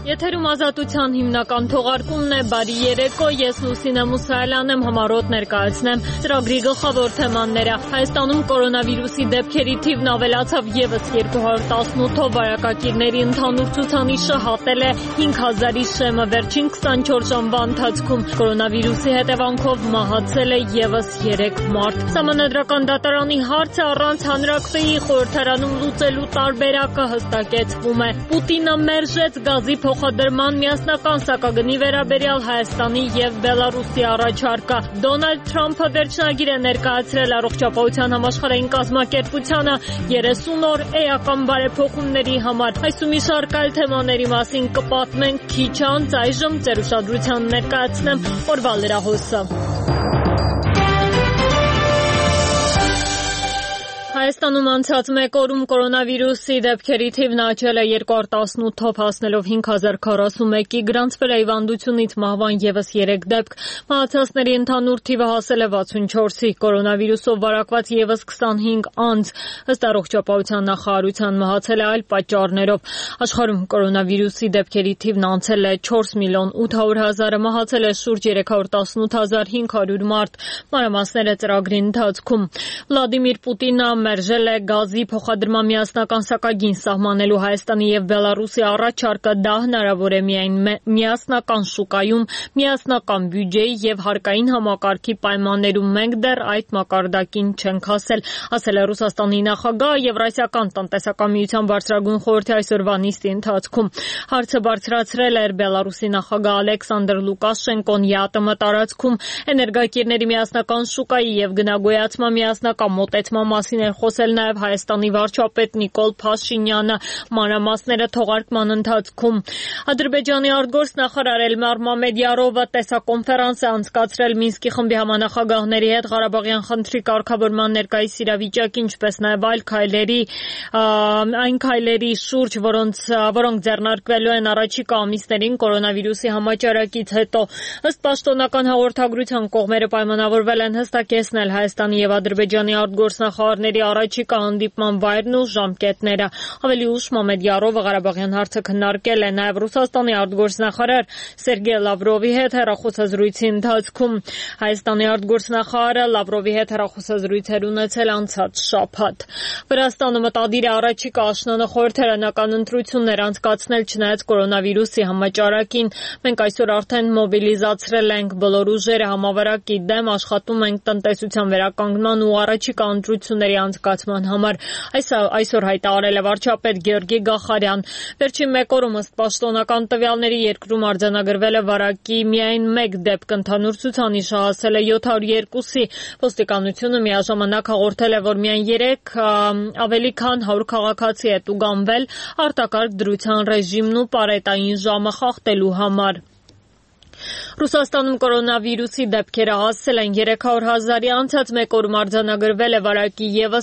Եթերում ազատության հիմնական թողարկումն է, բարի երեկո, ես Լուսինե Մուսայելյան եմ, համառոտ ներկայացնեմ ծրագրի գլխավոր թեմաները։ Հայաստանում կորոնավիրուսի դեպքերի թիվն ավելացավ ևս 218-ով, վարակակիրների ընդհանուր ցուցանիշը հատել է 5000-ի շեմը վերջին 24 ժամվա ընթացքում։ Կորոնավիրուսի հետևանքով մահացել է ևս 3 մարդ։ Սահմանադրական դատարանի հարցը առանց հանրաքվեի խորհրդարանում լուծելու տարբերակը հստակեցվում է։ Պուտինը մերժեց գազի փոխադրման միասնական սակագնի վերաբերյալ Հայաստանի և Բելարուսի առաջարկը։ Դոնալդ Թրամփը վերջնագիր է ներկայացրել Առողջապահության համաշխարհային կազմակերպությանը 30 օր էական բարեփոխումների համար։ Այս ու մի շարք այլ թեմաների մասին կպատմենք քիչ անց, այժմ ձեր ուշադրության ներկայացնեմ օրվա լրահոսը։ Հայաստանում անցած մեկ օրում կորոնավիրուսի դեպքերի թիվն աճել է 218-ով հասնելով 5041-ի, գրանցվել է հիվանդությունից մահվան ևս 3 դեպք, մահացածների ընդհանուր թիվը հասել է 64-ի, կորոնավիրուսով վարակված ևս 25 անձ, ըստ Առողջապահության նախարարության, մահացել է այլ պատճառներով։ Աշխարհում կորոնավիրուսի դեպքերի թիվն անցել է 4 միլիոն 800 հազարը, մահացել է շուրջ 318500 մարդ, մանրամասները ծրագրի ընթացքում։ Վլադիմիր Պուտինը մերժել է գազի փոխադրման միասնական սակագին սահմանելու Հայաստանի և Բելարուսի առաջարկը, դա հնարավոր է միայն միասնական շուկայում, միասնական բյուջեի և հարկային համակարգի պայմաններում, մենք դեռ այդ մակարդակին չենք հասել, ասել է Ռուսաստանի նախագահը Եվրասիական տնտեսական միության բարձրագույն խորհրդի այսօրվա նիստի ընթացքում։ Հարցը բարձրացրել էր Բելարուսի նախագահ Ալեքսանդր Լուկաշենկոն ԵԱՏՄ տարածքում էներգակիրների միասնական շուկայի և գնագոյացման միասնական մոտեցման մասին խոսել նաև Հայաստանի վարչապետ Նիկոլ Փաշինյանը, մանրամասները թողարկման ընթացքում։ Ադրբեջանի արտգործնախարար Էլմար Մամեդյարովը տեսակոնֆերանս է անցկացրել Մինսկի խմբի համանախագահների հետ Ղարաբաղյան խնդրի կարգավորման ներկայիս իրավիճակի, ինչպես նաև այն քայլերի շուրջ, որոնք ձեռնարկվելու են առաջիկա ամիսներին կորոնավիրուսի համաճարակից հետո։ Ըստ պաշտոնական հաղորդագրության կողմերը պայմանավորվել են հստակեցնել Հայաստանի և Ադրբեջանի արտգործնախարարների առաջիկա հանդիպման վայրն ու ժամկետները։ Ավելի ուշ Մամեդյարովը Ղարաբաղյան հարցը քննարկել է նաև Ռուսաստանի արտգործնախարար Սերգեյ Լավրովի հետ հեռախոսազրույցի ընթացքում։ Հայաստանի արտգործնախարարը Լավրովի հետ հեռախոսազրույց էր ունեցել անցած շաբաթ։ Վրաստանը մտադիր է առաջիկա աշնանը խորհրդարանական ընտրություններ անցկացնել չնայած կորոնավիրուսի համաճարակին։ Մենք այսօր արդեն մոբիլիզացրել ենք բոլոր ուժերը համավարակի դեմ, աշխատում ենք տնտեսության վերականգնման ու առաջիկա ընտրությունների անցկացման համար, այսօր հայտարարել է վարչապետ Գեորգի Գախարյան։ Վերջին մեկ օրում ըստ պաշտոնական տվյալների երկրում արձանագրվել է վարակի միայն 1 դեպք, ընդհանուր ցուցանիշը հասել է 702-ի։ Ոստիկանությունը միաժամանակ հաղորդել է, որ միայն 3 ավելի քան 100 քաղաքացի է տուգանվել արտակարգ դրության ռեժիմն ու պարետային ժամը խախտելու համար։ Ռուսաստանում կորոնավիրուսի դեպքերը հասել են 300 հազարի, անցած մեկ օրում արձանագրվել է վարակի ևս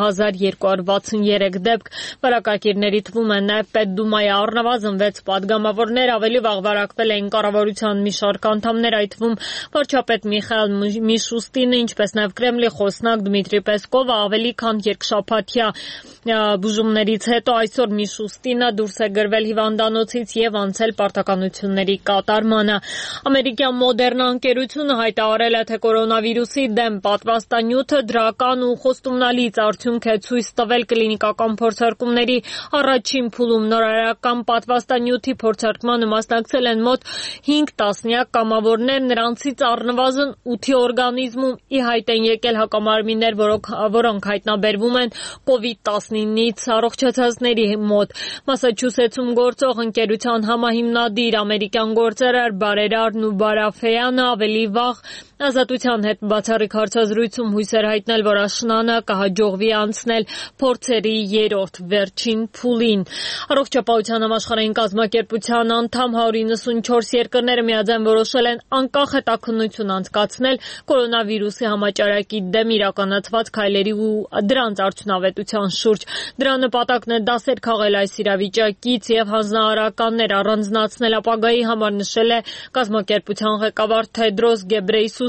9263 դեպք։ Վարակակիրների թվում են նաև Պետդումայի առնվազն 6 պատգամավորներ, ավելի վաղ վարակվել էին կառավարության մի շարք անդամներ, այդ թվում վարչապետ Միխայիլ Միշուստինը, ինչպես նաև Կրեմլի խոսնակ Դմիտրի Պեսկովը, ավելի քան երկշաբաթյա բուժումներից հետո այսօր Միշուստինը դուրս է գրվել հիվանդանոցից և անցել պարտականությունների կատարմանը։ Ամերիկյան Մոդեռնա ընկերությունը հայտարարել է, թե կորոնավիրուսի դեմ պատվաստանյութը դրական ու խոստումնալից արդյունք է ցույց տվել կլինիկական փորձարկումների առաջին փուլում։ Նորարարական պատվաստանյութի փորձարկմանը մասնակցել են մոտ 5 տասնյակ կամավորներ, նրանցից առնվազն 8-ի օրգանիզմում ի հայտ են եկել հակամարմիններ, որոնք հայտնաբերվում են COVID-19-ից առողջացածների մոտ։ Մասաչուսեթսում գործող ընկերության համահիմնադիր ամերիկյան գործարար Բարերարն ու Բարաֆեյանը ավելի վաղ Ազատության հետ բացառիկ հարցազրույցում հույս էր հայտնել, որ աշնանը կհաջողվի անցնել փորձերի 3-րդ վերջին փուլին։ Առողջապահության համաշխարհային կազմակերպության անդամ 194 երկրները միաձայն որոշել են անկախ հետաքննություն անցկացնել կորոնավիրուսի համաճարակի դեմ իրականացված քայլերի ու դրանց արդյունավետության շուրջ։ Դրա նպատակն է դասեր քաղել այս իրավիճակից և հանձնարարականներ առանձնացնել ապագայի համար, նշել է կազմակերպության ղեկավար Թեդրոս Գեբրեյսուսը,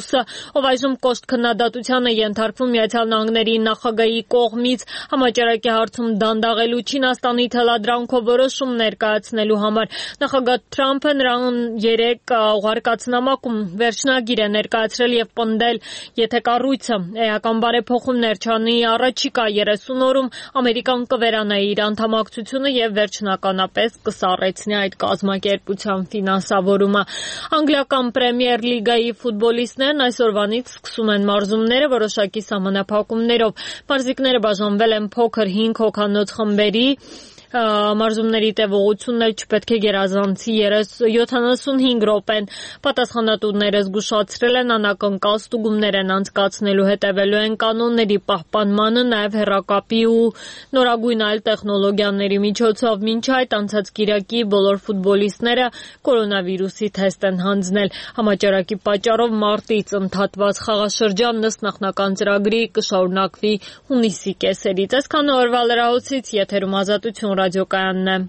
կորոնավիրուսը, ով այժմ կոշտ քննադատության է ենթարկվում Միացյալ Նահանգների նախագահի կողմից համաճարակի հարցում դանդաղելու Չինաստանի թելադրանքով որոշում ներկայացնելու համար։ Նախագահ Թրամփը նրան երեկ ուղարկած նամակում վերջնագիր է ներկայացրել եւ պնդել, եթե կառույցը էական բարեփոխումներ չանի առաջիկա 30 օրում, Ամերիկան կվերանայի իր անդամակցությունը եւ վերջնականապես կսառեցնի այդ կազմակերպության ֆինանսավորումը։ Անգլիական Պրեմիեր լիգայի ֆուտբոլիստներն այսօրվանից սկսում են մարզումները որոշակի սահմանափակումներով։ Մարզիկները բաժանվել են փոքր 5 հոգանոց խմբերի։ Մարզումների տևողությունն էլ չպետք է գերազանցի 75 րոպեն։ Պատասխանատուները զգուշացրել են անակնկալ ստուգումներ են անցկացնելու, հետևելու են կանոնների պահպանմանը, նաև հեռակապի ու նորագույն այլ տեխնոլոգիաների միջոցով։ Մինչ այդ անցած կիրակի բոլոր ֆուտբոլիստները կորոնավիրուսի թեստ են հանձնել։ Համաճարակի պատճառով մարտից ընդհատված խաղաշրջանն ըստ նախնական ծրագրի կշարունակվի հունիսի կեսերից։ Այսքանը օրվա լրահոսից, եթերում Ազատություն ռադիոկայանն է։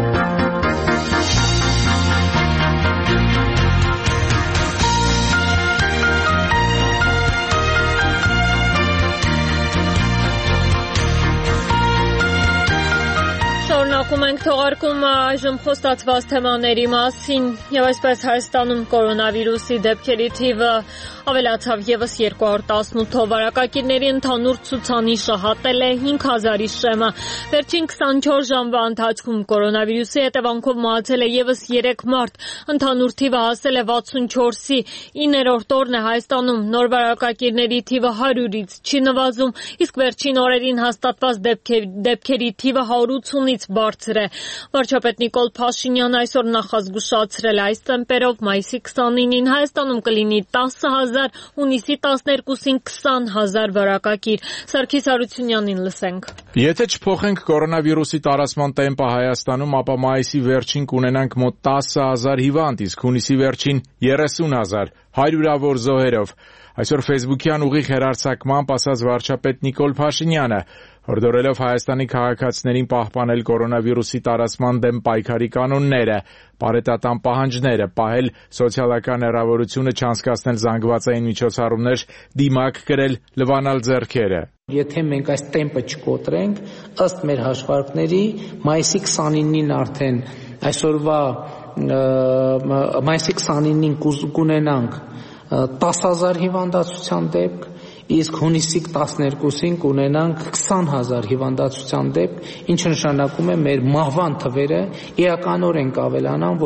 Շարունակում ենք թողարկումը այժմ խոստացված թեմաների մասին եւ այսպես Հայաստանում կորոնավիրուսի դեպքերի թիվը ավելացավ եւս 218-ով, վարակագիրների ընդհանուր ցուցանիշը հատել է 5000-ի շեմը։ Վերջին 24 ժամվա ընթացքում կորոնավիրուսի հետևանքով մահացել է եւս 3 մարդ, ընդհանուր թիվը հասել է 64-ի, 9-րդ օրն է Հայաստանում նոր վարակագիրների թիվը 100-ից չի նվազում, իսկ վերջին օրերին հաստատված դեպքերի թիվը 180-ից բարձր է։ Վարչապետ Նիկոլ Փաշինյանը այսօր նախազգուշացրել այս տեմպերով մայիսի 29-ին Հայաստանում կլինի 10,000, հունիսի 12-ին 20,000 վարակագիր։ Սարգիս Հարությունյանին լսենք։ Եթե չփոխենք կորոնավիրուսի տարածման տեմպը Հայաստանում, ապա մայիսի վերջին կունենանք մոտ 10,000 հիվանդ, իսկ հունիսի վերջին 30,000, հարյուրավոր զոհերով։ Այսօր Facebook-յան ուղիղ հեռարձակմամբ ասաց վարչապետ Նիկոլ Փաշինյանը, հորդորելով Հայաստանի քաղաքացիներին պահպանել կորոնավիրուսի տարածման դեմ պայքարի կանոնները, պարետատան պահանջները, պահել սոցիալական հեռավորությունը, չանցկացնել զանգվածային միջոցառումներ, դիմակ կրել, լվանալ ձեռքերը։ Եթե մենք այս տեմպը չկոտրենք, ըստ մեր հաշվարկների, մայիսի 29-ին արդեն այսօրվա մայիսի 29-ին կունենանք 10,000 հիվանդացության դեպք, իսկ հունիսի 12-ին կունենանք 20,000 հիվանդացության դեպք, ինչը նշանակում է մեր մահվան թվերը էականորեն կավելանան,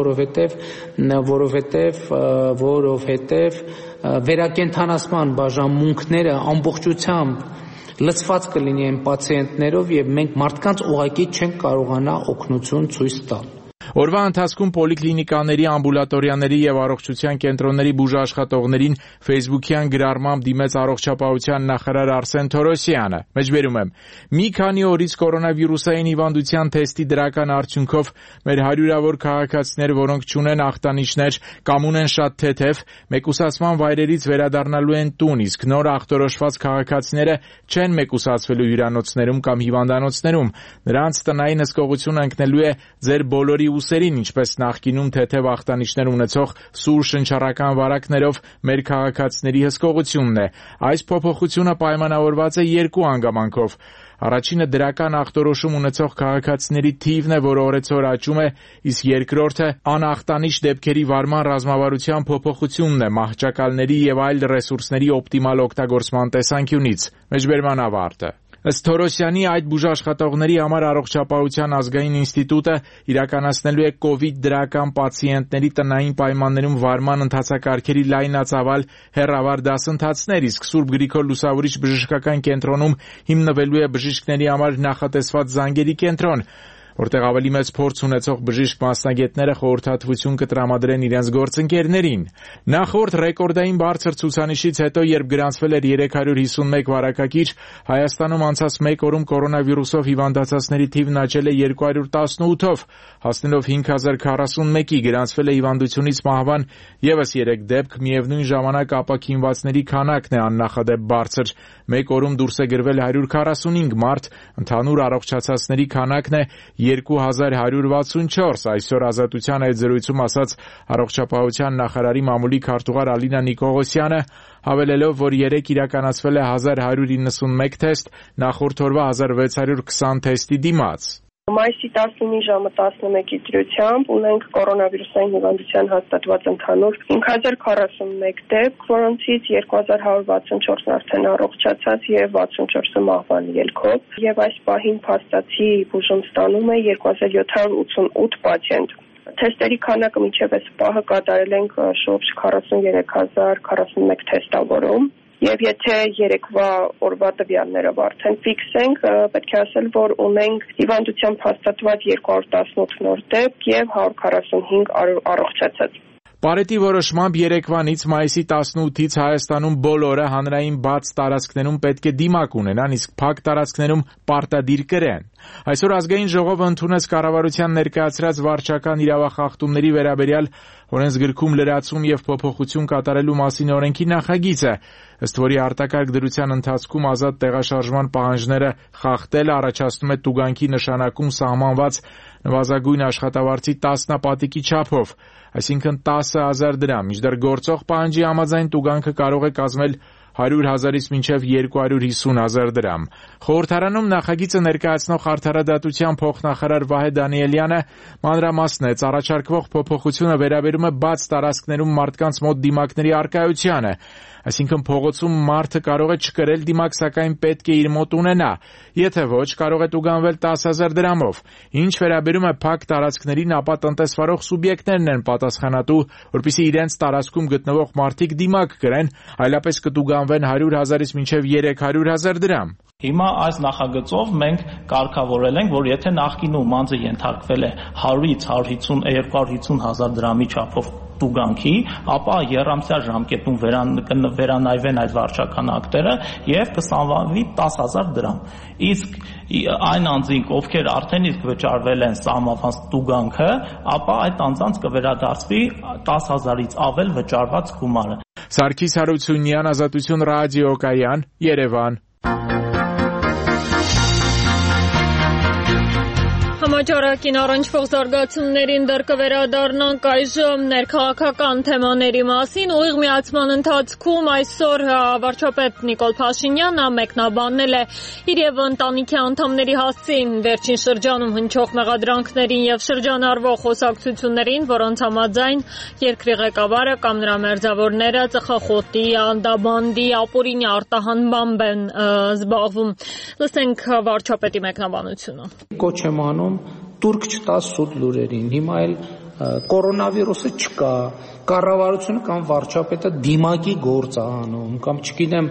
որովհետև վերակենդանացման բաժանմունքները ամբողջությամբ լցված կլինի այն պացիենտներով եւ մենք մարդկանց ուղղակի չենք կարողանա օգնություն ցույց տալ։ Օրվա ընթացքում պոլիկլինիկաների, ամբուլատորիաների եւ առողջության կենտրոնների բուժաշխատողներին Facebook-յան գրառմամբ դիմեց առողջապահության նախարար Արսեն Թորոսյանը։ Մեջբերում եմ. մի քանի օրից կորոնավիրուսային հիվանդության թեստի դրական արդյունքով մեր հարյուրավոր քաղաքացիներ, որոնք չունեն ախտանիշներ կամ ունեն շատ թեթև, մեկուսացման վայրերից վերադառնալու են տուն, իսկ նոր ախտորոշված քաղաքացիները չեն մեկուսացվելու հյուրանոցներում կամ հիվանդանոցներում։ Նրանց տնային հսկողությունը ընկնելու է ձեր բոլորի ուսերին, ինչպես նախկինում թեթև ախտանիշներ ունեցող սուր շնչառական վարակներով մեր քաղաքացիների հսկողությունն է։ Այս փոփոխությունը պայմանավորված է երկու հանգամանքով։ Առաջինը դրական ախտորոշում ունեցող քաղաքացիների թիվն է, որը օրեցօր աճում է, իսկ երկրորդը անախտանիշ դեպքերի վարման ռազմավարության փոփոխությունն է մահճակալների եւ այլ ռեսուրսների օպտիմալ օգտագործման տեսանկյունից։ Մեջբերման ավարտը։ Ըստ Թորոսյանի, այդ բուժաշխատողների համար առողջապահության ազգային ինստիտուտը իրականացնելու է կովիդ դրական պացիենտների տնային պայմաններում վարման ընթացակարգերի լայնածավալ հեռավար դասընթացներ, իսկ Սուրբ Գրիգոր Լուսավորիչ բժշկական կենտրոնում հիմնվելու է բժիշկների համար նախատեսված զանգերի կենտրոն, որտեղ ավելի մեծ փորձ ունեցող բժիշկ մասնագետները խորհրդատվություն կտրամադրեն իրենց գործընկերներին։ Նախորդ ռեկորդային բարձր ցուցանիշից հետո, երբ գրանցվել էր 351 վարակագիր, Հայաստանում անցած 1 օրում կորոնավիրուսով հիվանդացածների թիվն աճել է 218-ով, հասնելով 5041-ի, գրանցվել է հիվանդությունից մահվան եւս 3 դեպք, միևնույն ժամանակ ապաքինվածների քանակն է աննախադեպ բարձր։ 1 օրում դուրս է գրվել 145 մարդ, ընդհանուր առողջացածների քանակն է 2164, այսօր Ազատության այդ զրույցում ասաց առողջապահության նախարարի մամուլի քարտուղար Ալինա Նիկողոսյանը, հավելելով, որ երեկ իրականացվել է 1191 թեստ, նախորդ օրվա 1620 թեստի դիմաց։ Մայիսի 19-ի ժամը 11-ի դրությամբ ունենք կորոնավիրուսային հիվանդության հաստատված ընդհանուր 5041 դեպք, որոնցից 2164-ն արդեն առողջացած եւ 64-ը մահվան ելքով, եւ այս պահին փաստացի բուժում ստանում է 2788 պացիենտ։ Թեստերի քանակը մինչև այս պահը կատարել ենք շուրջ 43041 թեստավորում։ Եվ եթե երեկվա օրվա տվյալներով արդեն ֆիքսենք, պետք է ասել, որ ունենք հիվանդությամբ հաստատված 218 նոր դեպք եւ 145 առողջացած։ Պարետի որոշմամբ երեկվանից մայիսի 18-ից Հայաստանում բոլորը հանրային բաց տարածքներում պետք է դիմակ ունենան, իսկ փակ տարածքներում պարտադիր կրեն։ Այսօր ազգային ժողովը ընդունեց կառավարության ներկայացրած վարչական իրավախախտումների վերաբերյալ օրենսգրքում լրացում եւ փոփոխություն կատարելու մասին օրենքի նախագիծը, ըստ որի արտակարգ դրության ընթացքում ազատ տեղաշարժման պահանջները խախտելը առաջացնում է տուգանքի նշանակում սահմանված նվազագույն աշխատավարձի 10-պատիկի չափով, այսինքն 10,000 դրամ, մինչդեռ գործող պահանջի համաձայն տուգանքը կարող է կազմել 100,000-ից մինչև 250,000 դրամ։ Խորհրդարանում նախագիծը ներկայացնող Արդարադատության փոխնախարար Վահե Դանիելյանը մանրամասնեց, առաջարկվող փոփոխությունը վերաբերում է բաց տարածքներում մարդկանց մոտ դիմակների առկայությանը, այսինքն փողոցում մարդը կարող է չկրել դիմակ, սակայն պետք է իր մոտ ունենա, եթե ոչ, կարող է տուգանվել 10,000 դրամով։ Ինչ վերաբերում է փակ տարածքներին, ապա տնտեսվարող սուբյեկտներն են պատասխանատու, որպեսզի իրենց տարածքում գտնվող մարդիկ դիմակ կրեն, այլապես կտուգանվեն 100,000-ից մինչև 300,000 դրամ։ Հիմա այս նախագծով մենք կարգավորել ենք, որ եթե նախկինում անձը ենթարկվել է 100-ից 250,000 դրամի չափով տուգանքի, ապա եռամսյա ժամկետում վերանայվեն այդ վարչական ակտերը եւ կսահմանվի 10,000 դրամ։ Իսկ այն անձինք, ովքեր արդեն իսկ վճարվել են սահմանված տուգանքը, ապա այդ անձանց կվերադարձվի 10,000-ից ավել վճարված գումարը։ Սարգիս Հարությունյան, Ազատություն ռադիոկայան, Երևան։ Համաճարակին առնչվող զարգացումներին դեռ կվերադառնանք այժմ ներքաղաքական թեմաների մասին։ Ուղիղ միացման ընթացքում այսօր վարչապետ Նիկոլ Փաշինյանը մեկնաբանել է իր եւ ընտանիքի անդամների հասցին վերջին շրջանում հնչող մեղադրանքներին եւ շրջանառվող խոսակցություններին, որոնց համաձայն երկրի ղեկավարը կամ նրա մերձավորները ծխախոտի, անդաբանդի, ապօրինի արտահանմամբ են զբաղվում։ Լսենք վարչապետի մեկնաբանությունը։ Կոչ եմ անում տուրք չտաս սուտ լուրերին, հիմա էլ կորոնավիրուսը չկա, կառավարությունը կամ վարչապետը դիմակի գործ է անում, կամ չգիտեմ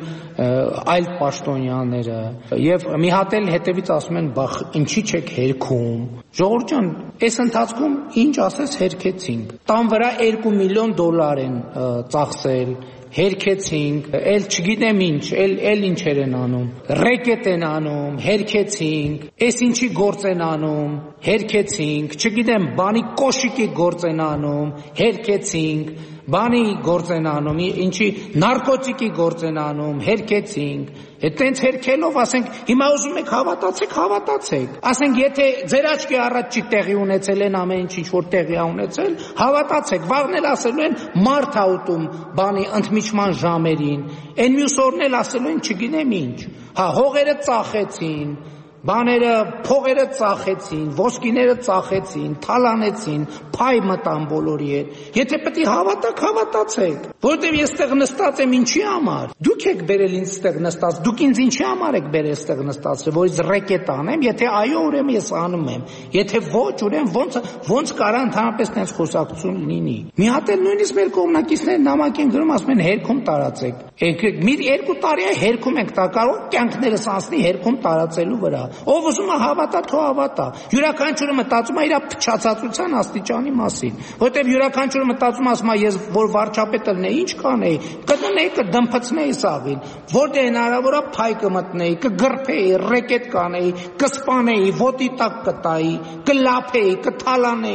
այլ պաշտոնյաները, եւ մի հատ էլ հետևից ասում են, բախ ինչի չեք հերքում։ Ժողովուրդ ջան, այս ընթացքում ինչ ասես հերքեցինք, տան վրա $2 միլիոն են ծախսել, հերքեցինք, էլ չգիտեմ ինչ, էլ ինչեր են անում, ռեկետ են անում, հերքեցինք, այս ինչի գործ են անում, հերքեցինք, չգիտեմ, բանի կոշիկի գործ են անում, հերքեցինք, բանի գործ են անում, ինչի նարկոտիկի գործ են անում, հերքեցինք, այդտենց հերքելով, ասենք, հիմա ուզում եք հավատացեք, ասենք, եթե ձեր աչքի առաջ չի տեղի ունեցել են ամեն ինչ որ տեղի է ունեցել, հավատացեք, վաղն էլ ասելու են մարդ ա ուտում բանի ընդմիջման ժամերին, այն մյուս օրն էլ ասելու են չգիտեմ ինչ, հողերը ծախեցին, բաները, փողերը ծախեցին, ոսկիները ծախեցին, թալանեցին, փայ մտան բոլորի հետ։ Եթե պետք է հավատացեք, որովհետև ես ստեղ նստած եմ ինչի համար։ Դուք եք բերել ինձ ստեղ նստած, դուք ինձ ինչի համար եք բերել ստեղ նստածը, որ ես ռեկետ անեմ, եթե այո, ուրեմն ես անում եմ։ Եթե ոչ, ուրեմն ոնց կարա ընդհանրապես տենց խոսակցություն լինի։ Մի հատ էլ նույնիսկ մեր կողմնակիցները նամակ են գրում, ասում են հերքում տարածեք։ Մի 2 տարի է հերքում ենք տա, կարող կյանքներս անցնի հերքում տարածելու վրա։ Ով ուզում է հավատա, թող հավատա։ Յուրաքանչյուրը մտածում է իր փչացածության աստիճանի մասին, որտեղ յուրաքանչյուրը մտածում ասում է ես որ վարչապետը լինեի, ինչ կանեի, կդնեի, կդմփցնեի սաղին, որտեղ հնարավոր է փայ կմտնեի, կգրփեի, ռեկետ կանեի, կսպանեի, ոտի տակ կտայի, կլափեի, կթալանեի։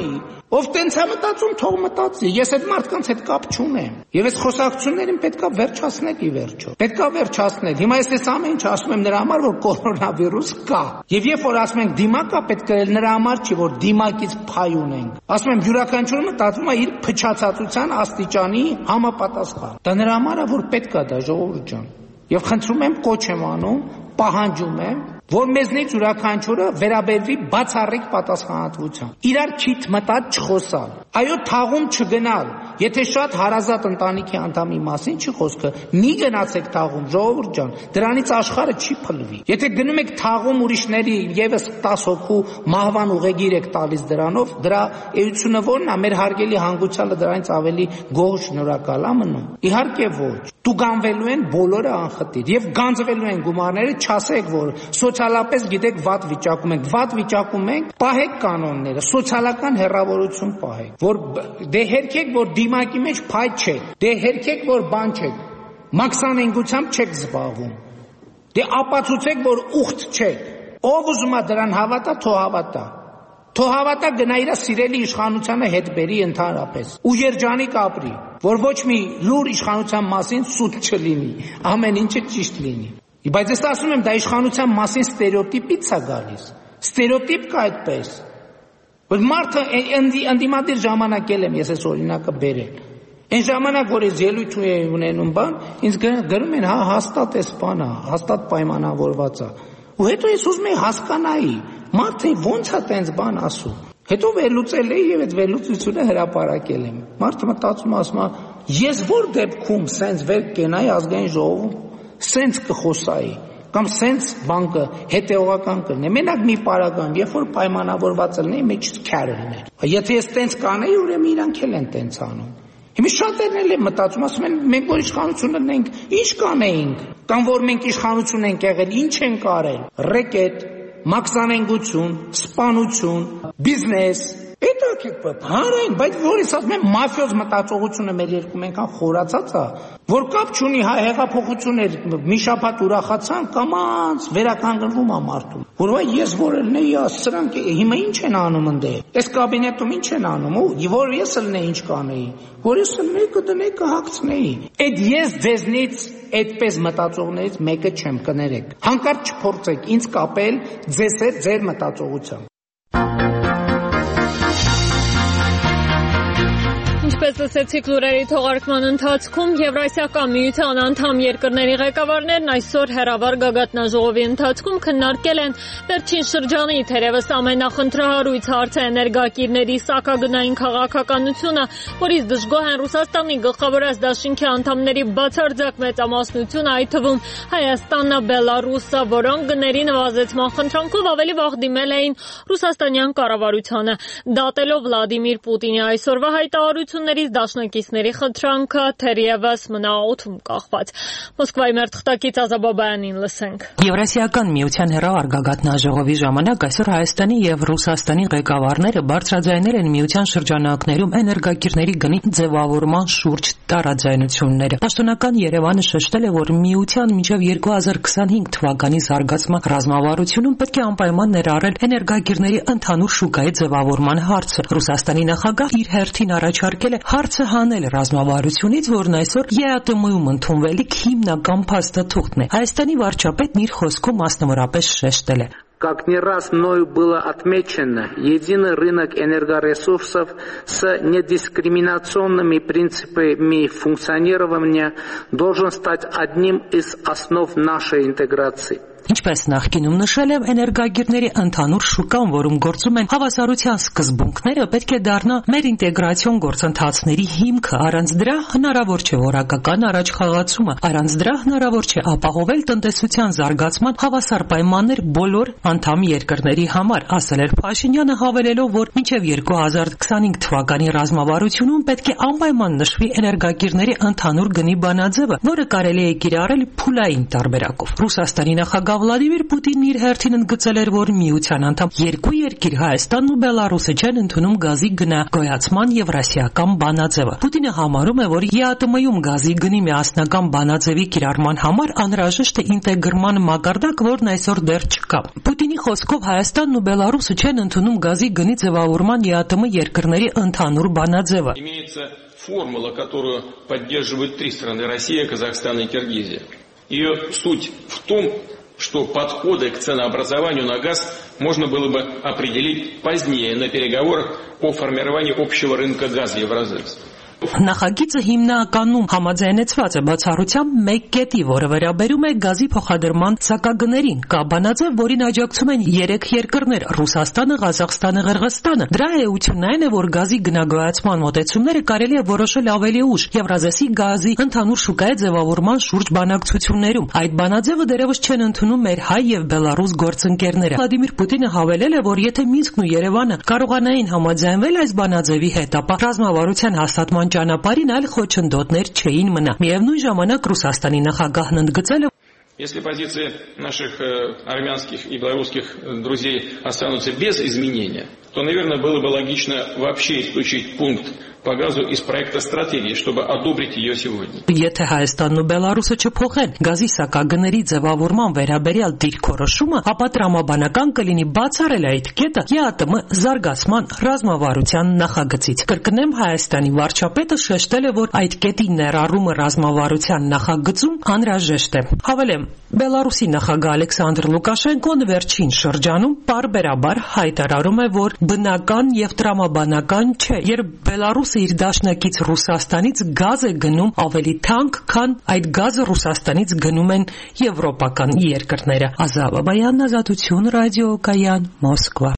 Ով տենց է մտածում, թող մտածի։ Ես այդ մարդկանց հետ կապ չունեմ։ Եվ այս խոսակցություններին պետքա վերջացնել ի վերջո։ Պետքա վերջացնել։ Հիմա ես այս ամեն ինչ ասում եմ նրա համար, որ կորոնավիրուս կա։ Եվ երբ որ ասում ենք դիմակ կա, պետք է նրա համար չի, որ դիմակից փայ ունենք։ Ասում եմ յուրաքանչյուրը մտածում է իր փչացածության աստիճանի համապատասխան։ Դա նրա համար է, որ պետք է դա, ժողովուրդ ջան։ Եվ խնդրում եմ, կոչ եմ անում, պահանջում եմ, որ մեզնից յուրաքանչյուրը վերաբերվի բացառիկ պատասխանատվության։ Իրար քիթ մտած չխոսալ, այո թաղում չգնալ։ Եթե շատ հարազատ ընտանիքի անդամի մասին չի խոսքը, մի գնացեք թաղում, ժողովուրդ ջան, դրանից աշխարհը չի փլվի։ Եթե գնում եք թաղում ուրիշների եւս 10 հոգու մահվան ուղեգիր եք տալիս դրանով, դրա էությունը ո՞րն է, մեր հարգելի հանգուցյալը դրանից ավելի գոհ շնորհակալ է մնում։ Իհարկե ոչ։ Դու գանվելու են բոլորը անխտիր եւ գանձվելու են գումարները, չասեք որ սոցիալապես գիտեք վատ վիճակում ենք, վատ վիճակում ենք, պահեք կանոնները, սոցիալական հեռավորություն պահեք, որ դե հերքեք որ դիմակի մեջ փայ չեք, դե հերքեք որ բան չեք, մաքսանենգությամբ չեք զբաղվում, դե ապացուցեք որ ուխտ չեք, ով ուզում է դրան հավատա, թող հավատա, թող հավատա գնա իր սիրելի իշխանությանը հետ բերի ընդհանրապես ու երջանիկ ապրի, որ ոչ մի լուր իշխանության մասին սուտ չլինի, ամեն ինչը ճիշտ լինի։ Բայց ես ասում եմ, դա իշխանության մասին ստերեոտիպից է գալիս, ստերեոտիպ կա այդպես, որ մարդը ընդդիմադիր ժամանակ եմ ես այս օրինակը բերել, այն ժամանակ որ ես ելույթ ունենում բան, ինձ գրում են հա հաստատ էս բանը, հաստատ պայմանավորված է, ու հետո ես ուզում եմ հասկանայի, մարդը ոնց է տենց բան ասում, հետո վերլուծել էի եւ այդ վերլուծությունը հրապարակել եմ, մարդը մտածում ասում է, ես որ դեպքում սենց վեր կենայի ազգային ժողովում, սենց կխոսայի, կամ սենց բանկը հետեւողական կլինի, մենակ մի պարագայում, երբ որ պայմանավորված լինի, մեջից քյարը լիներ, եթե ես տենց կանեի, ուրեմն իրանք էլ են տենց անում, հիմա շատերն էլ են մտածում, ասում են, մենք որ իշխանություն ունենք, ինչ կանեինք, կամ որ մենք իշխանություն ենք եղել, ինչ ենք արել, ռեկետ, մաքսանենգություն, սպանություն, բիզնես, հանրային, բայց որ ես ասում եմ մաֆիոզ մտածողությունը մեր երկում ենքան խորացած է, որ կապ չունի հայ հեղափոխություններ մի շաբաթ ուրախացան, կամաց վերականգնվում է մարդուն, որ ես որ ելնեի, սրանք հիմա ինչ են անում ընդ այս կաբինետում ինչ են անում, որ ես ելնեի ինչ կանեի, որ ես ելնեի կդնեի կհագցնեի, այդ ես ձեզնից այդպես մտածողներից մեկը չեմ, կներեք, հանկարծ չփորձեք ինձ կապել ձեզ հետ ձեր մտածողությամբ։ Ինչպես լսեցիք լուրերի թողարկման ընթացքում, Եվրասիական միության անդամ երկրների ղեկավարներն այսօր հեռավար գագաթնաժողովի ընթացքում քննարկել են վերջին շրջանի թերևս ամենախնդրահարույց հարցը էներգակիրների սակագնային քաղաքականությունը, որից դժգոհ են Ռուսաստանի գլխավորած դաշինքի անդամների բացարձակ մեծամասնությունը, այդ թվում Հայաստանը, Բելարուսը, որոնք գների նվազեցման խնդրանքով ավելի վաղ դիմել էին ռուսաստանյան կառավարությանը, դատելով Վլադիմիր Պուտինի այսօրվա հայտարարություններից դաշնակիցների խնդրանքը թերևս մնա օդում կախված։ Մոսկվայի մեր թղթակից Ազաբաբայանին լսենք։ Եվրասիական միության հեռավար գագաթնաժողովի ժամանակ այսօր Հայաստանի եւ Ռուսաստանի ղեկավարները բարձրաձայնել են միության շրջանակներում էներգակիրների գնի ձևավորման շուրջ տարաձայնությունները։ Պաշտոնական Երևանը շեշտել է, որ միության մինչև 2025 թվականի զարգացման ռազմավարությունում պետք է անպայման ներառել էներգակիրների ընդհանուր շուկայի ձևավորման հարցը։ Ռուսաստանի նախագահ իր հերթին առաջարկել է հարցը հանել ռազմավարությունից, որն այսօր ԵԱՏՄ-ում ընդունվելիք հիմնական փաստաթուղթն է։ Հայաստանի վարչապետն իր խոսքում մասնավորապես շեշտել է. Как не раз мною было отмечено, единый рынок энергоресурсов с недискриминационными принципами функционирования должен стать одним из основ нашей интеграции. Ինչպես նախկինում նշել եմ, էներգակիրների ընդհանուր շուկան, որում գործում են հավասարության սկզբունքները, պետք է դառնա մեր ինտեգրացիոն գործընթացների հիմքը, առանց դրա հնարավոր չէ որակական առաջխաղացումը, առանց դրա հնարավոր չէ ապահովել տնտեսության զարգացման հավասար պայմաններ բոլոր անդամ երկրների համար, ասել էր Փաշինյանը, հավելելով, որ մինչև 2025 թվականի ռազմավարությունում պետք է անպայման նշվի էներգակիրների ընդհանուր գնի բանաձևը, որը կարելի է կիրառել փուլային տարբերակով։ Ռուսաստանի նախագահ Վլադիմիր Պուտինն իր հերթին ընդգծել էր, որ միության անդամ երկու երկիր Հայաստանն ու Բելարուսը չեն ընդունում գազի գնագոյացման եվրասիական բանաձևը։ Պուտինը համարում է, որ ԵԱՏՄ-ում գազի գնի միասնական բանաձևի կիրառման համար անհրաժեշտ է ինտեգրման մակարդակ, որն այսօր դեռ չկա։ Պուտինի խոսքով Հայաստանն ու Բելարուսը չեն ընդունում գազի գնի ձևավորման ԵԱՏՄ երկրների ընդհանուր банаձևը։ Формула, которую поддерживают три страны: Россия, Казахстан и Киргизия. Ее суть в том, что подходы к ценообразованию на газ можно было бы определить позднее на переговорах по формированию общего рынка газа Евразес. Նախագիծը հիմնականում համաձայնեցված է բացառությամբ մեկ կետի, որը վերաբերում է գազի փոխադրման ցակագներին։ Կա բանաձև, որին աջակցում են 3 երկրներ՝ Ռուսաստանը, Ղազախստանը, Ղրղստանը։ Դրա էությունն այն է, որ գազի գնագոյացման մոտեցումները կարելի է որոշել ավելի ուշ Եվրազեսի գազի ընդհանուր շուկայի ձևավորման շուրջ բանակցություններում։ Այդ բանաձևը դեռևս չեն ընդունում մեր հայ եւ բելարուս գործընկերները։ Վլադիմիր Պուտինը հավելել է, որ եթե Մինսկն ու Երևանը կարողանային համաձայնվել այս բանաձևի հետ, ապա ռազմավարության հաստատման ճանապարհին այլ խոչընդոտներ չէին մնա։ Միևնույն ժամանակ Ռուսաստանի նախագահն ընդգծել է, Если позиции наших армянских и белорусских друзей останутся без изменения, то, наверное, было бы логично вообще исключить пункт по газу из проекта стратегии, чтобы одобрить ее сегодня. Եթե Հայաստանն ու Բելարուսը չփոխեն գազի սակագների ձևավորման վերաբերյալ դիրքորոշումը, ապա տրամաբանական կլինի բացառել այդ կետը ԵԱՏՄ զարգացման ռազմավարության նախագծից։ Կրկնեմ, Հայաստանի վարչապետը շեշտել է, որ այդ կետի ներառումը ռազմավարության նախագծում անհրաժեշտ է։ Հավելեմ, Բելարուսի նախագահ Ալեքսանդր Լուկաշենկոն վերջին շրջանում պարբերաբար հայտարարում է, որ բնական եւ տրամաբանական չէ, երբ Բելարուսը իր դաշնակից Ռուսաստանից գազ է գնում ավելի թանկ, քան այդ գազը Ռուսաստանից գնում են եվրոպական երկրները։ Ազա Բաբայան, Ազատություն, ռադիոկայան, Մոսկվա։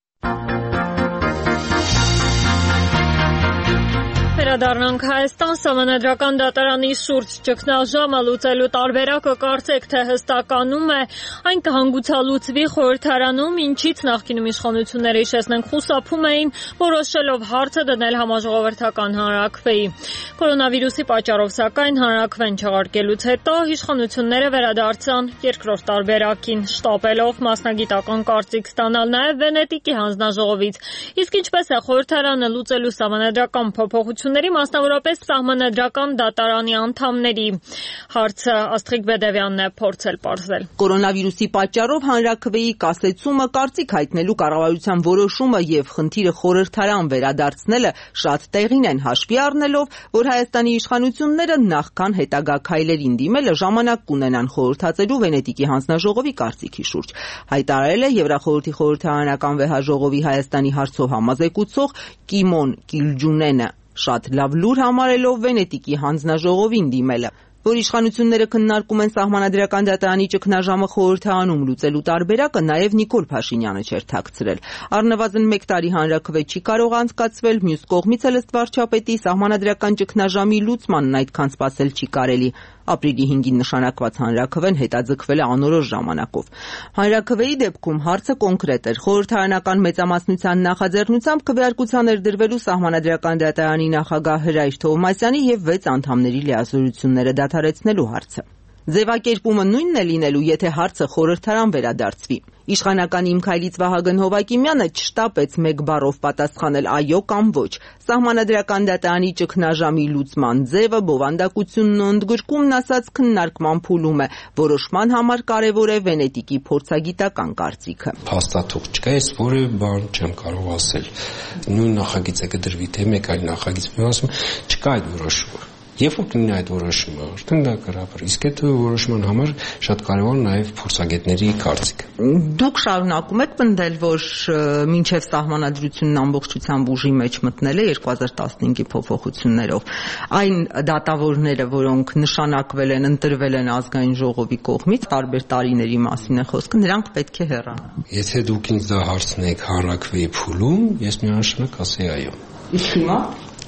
Վերադառնանք Հայաստան Սահմանադրական դատարանի շուրջ ճգնաժամը լուծելու տարբերակը կարծեք թե հստականում է, այն կհանգուցալուծվի խորհրդարանում, ինչից նախկինում իշխանությունները հիշեցնենք խուսափում էին, որոշելով հարցը դնել համաժողովրդական հանրաքվեի։ Կորոնավիրուսի պատճառով սակայն հանրաքվեն չեղարկելուց հետո իշխանությունները վերադարձան երկրորդ տարբերակին, շտապելով մասնագիտական կարծիք ստանալ նաև Վենետիկի հանձնաժողովից։ Իսկ ինչպես է խորհրդարանը լուծելու սահմանադրական փոփոխությունների, մասնավորապես սահմանադրական դատարանի անդամների հարցը Աստղիկ Բեդևյանն է փորձել պարզել։ Կորոնավիրուսի պատճառով հանրաքվեի կասեցումը, կարծիք հայտնելու կառավարության որոշումը եւ խնդիրը խորհրդարան վերադարձնելը շատ տեղին են, հաշվի առնելով, որ Հայաստանի իշխանությունները նախքան հետագա քայլերին դիմելը ժամանակ կունենան խորհրդածելու Վենետիկի հանձնաժողովի կարծիքի շուրջ։ Հայտարարել է Եվրախորհրդի խորհրդարանական վեհաժողովի Հայաստանի հարցով համազեկուցող Կիմոն Կիլջունենը, շատ լավ լուր համարելով Վենետիկի հանձնաժողովին դիմելը, որ իշխանությունները քննարկում են սահմանադրական դատարանի ճգնաժամը խորհրդարանում լուծելու տարբերակը, նաև Նիկոլ Փաշինյանը չէր թաքցրել։ Առնվազն 1 տարի հանրաքվե չի կարող անցկացվել, մյուս կողմից էլ ըստ վարչապետի սահմանադրական ճգնաժամի լուծմանն այդքան սպասել չի կարելի։ Ապրիլի 5-ին նշանակված հանրաքվեն հետաձգվել է անորոշ ժամանակով։ Հանրաքվեի դեպքում հարցը կոնկրետ էր։ Խորհրդարանական մեծամասնության նախաձեռնությամբ քվեարկության էր դրվելու սահմանադրական դատարանի նախագահ Հրայր Թովմասյանի եւ 6 անդամների լիազորությունները դադարեցնելու հարցը։ Ձևակերպումը նույնն է լինելու, եթե հարցը խորհրդարան վերադարձվի։ Իշխանական Իմ քայլից Վահագն Հովակիմյանը չշտապեց մեկ բառով պատասխանել այո կամ ոչ։ Սահմանադրական դատարանի ճգնաժամի լուծման ձևը, բովանդակությունն ու ընդգրկումն ասած քննարկման փուլում է։ Որոշման համար կարևոր է Վենետիկի փորձագիտական կարծիքը։ Փաստաթուղթ չկա, ես որևէ բան չեմ կարող ասել։ Նույն նախագիծը կդրվի թե մեկ այլ նախագիծ, ասում չկա այդ որոշումը։ Երբ որ կլինի այդ որոշումը, արդեն դա կրապր։ Իսկ այդ որոշման համար շատ կարևոր նաև փորձագետների կարծիքը։ Դուք շարունակում եք պնդել, որ մինչև սահմանադրությունն ամբողջությամբ ուժի մեջ մտնել է 2015-ի փոփոխություններով, այն դատավորները, որոնք նշանակվել են, ընտրվել են ազգային ժողովի կողմից, տարբեր տարիների մասին է խոսքը, նրանք պետք է հեռանան։ Եթե դուք ինձ դա հարցնեք հանրաքվեի փուլում, ես միանշանակ ասեի այո։ Իսկ հիմա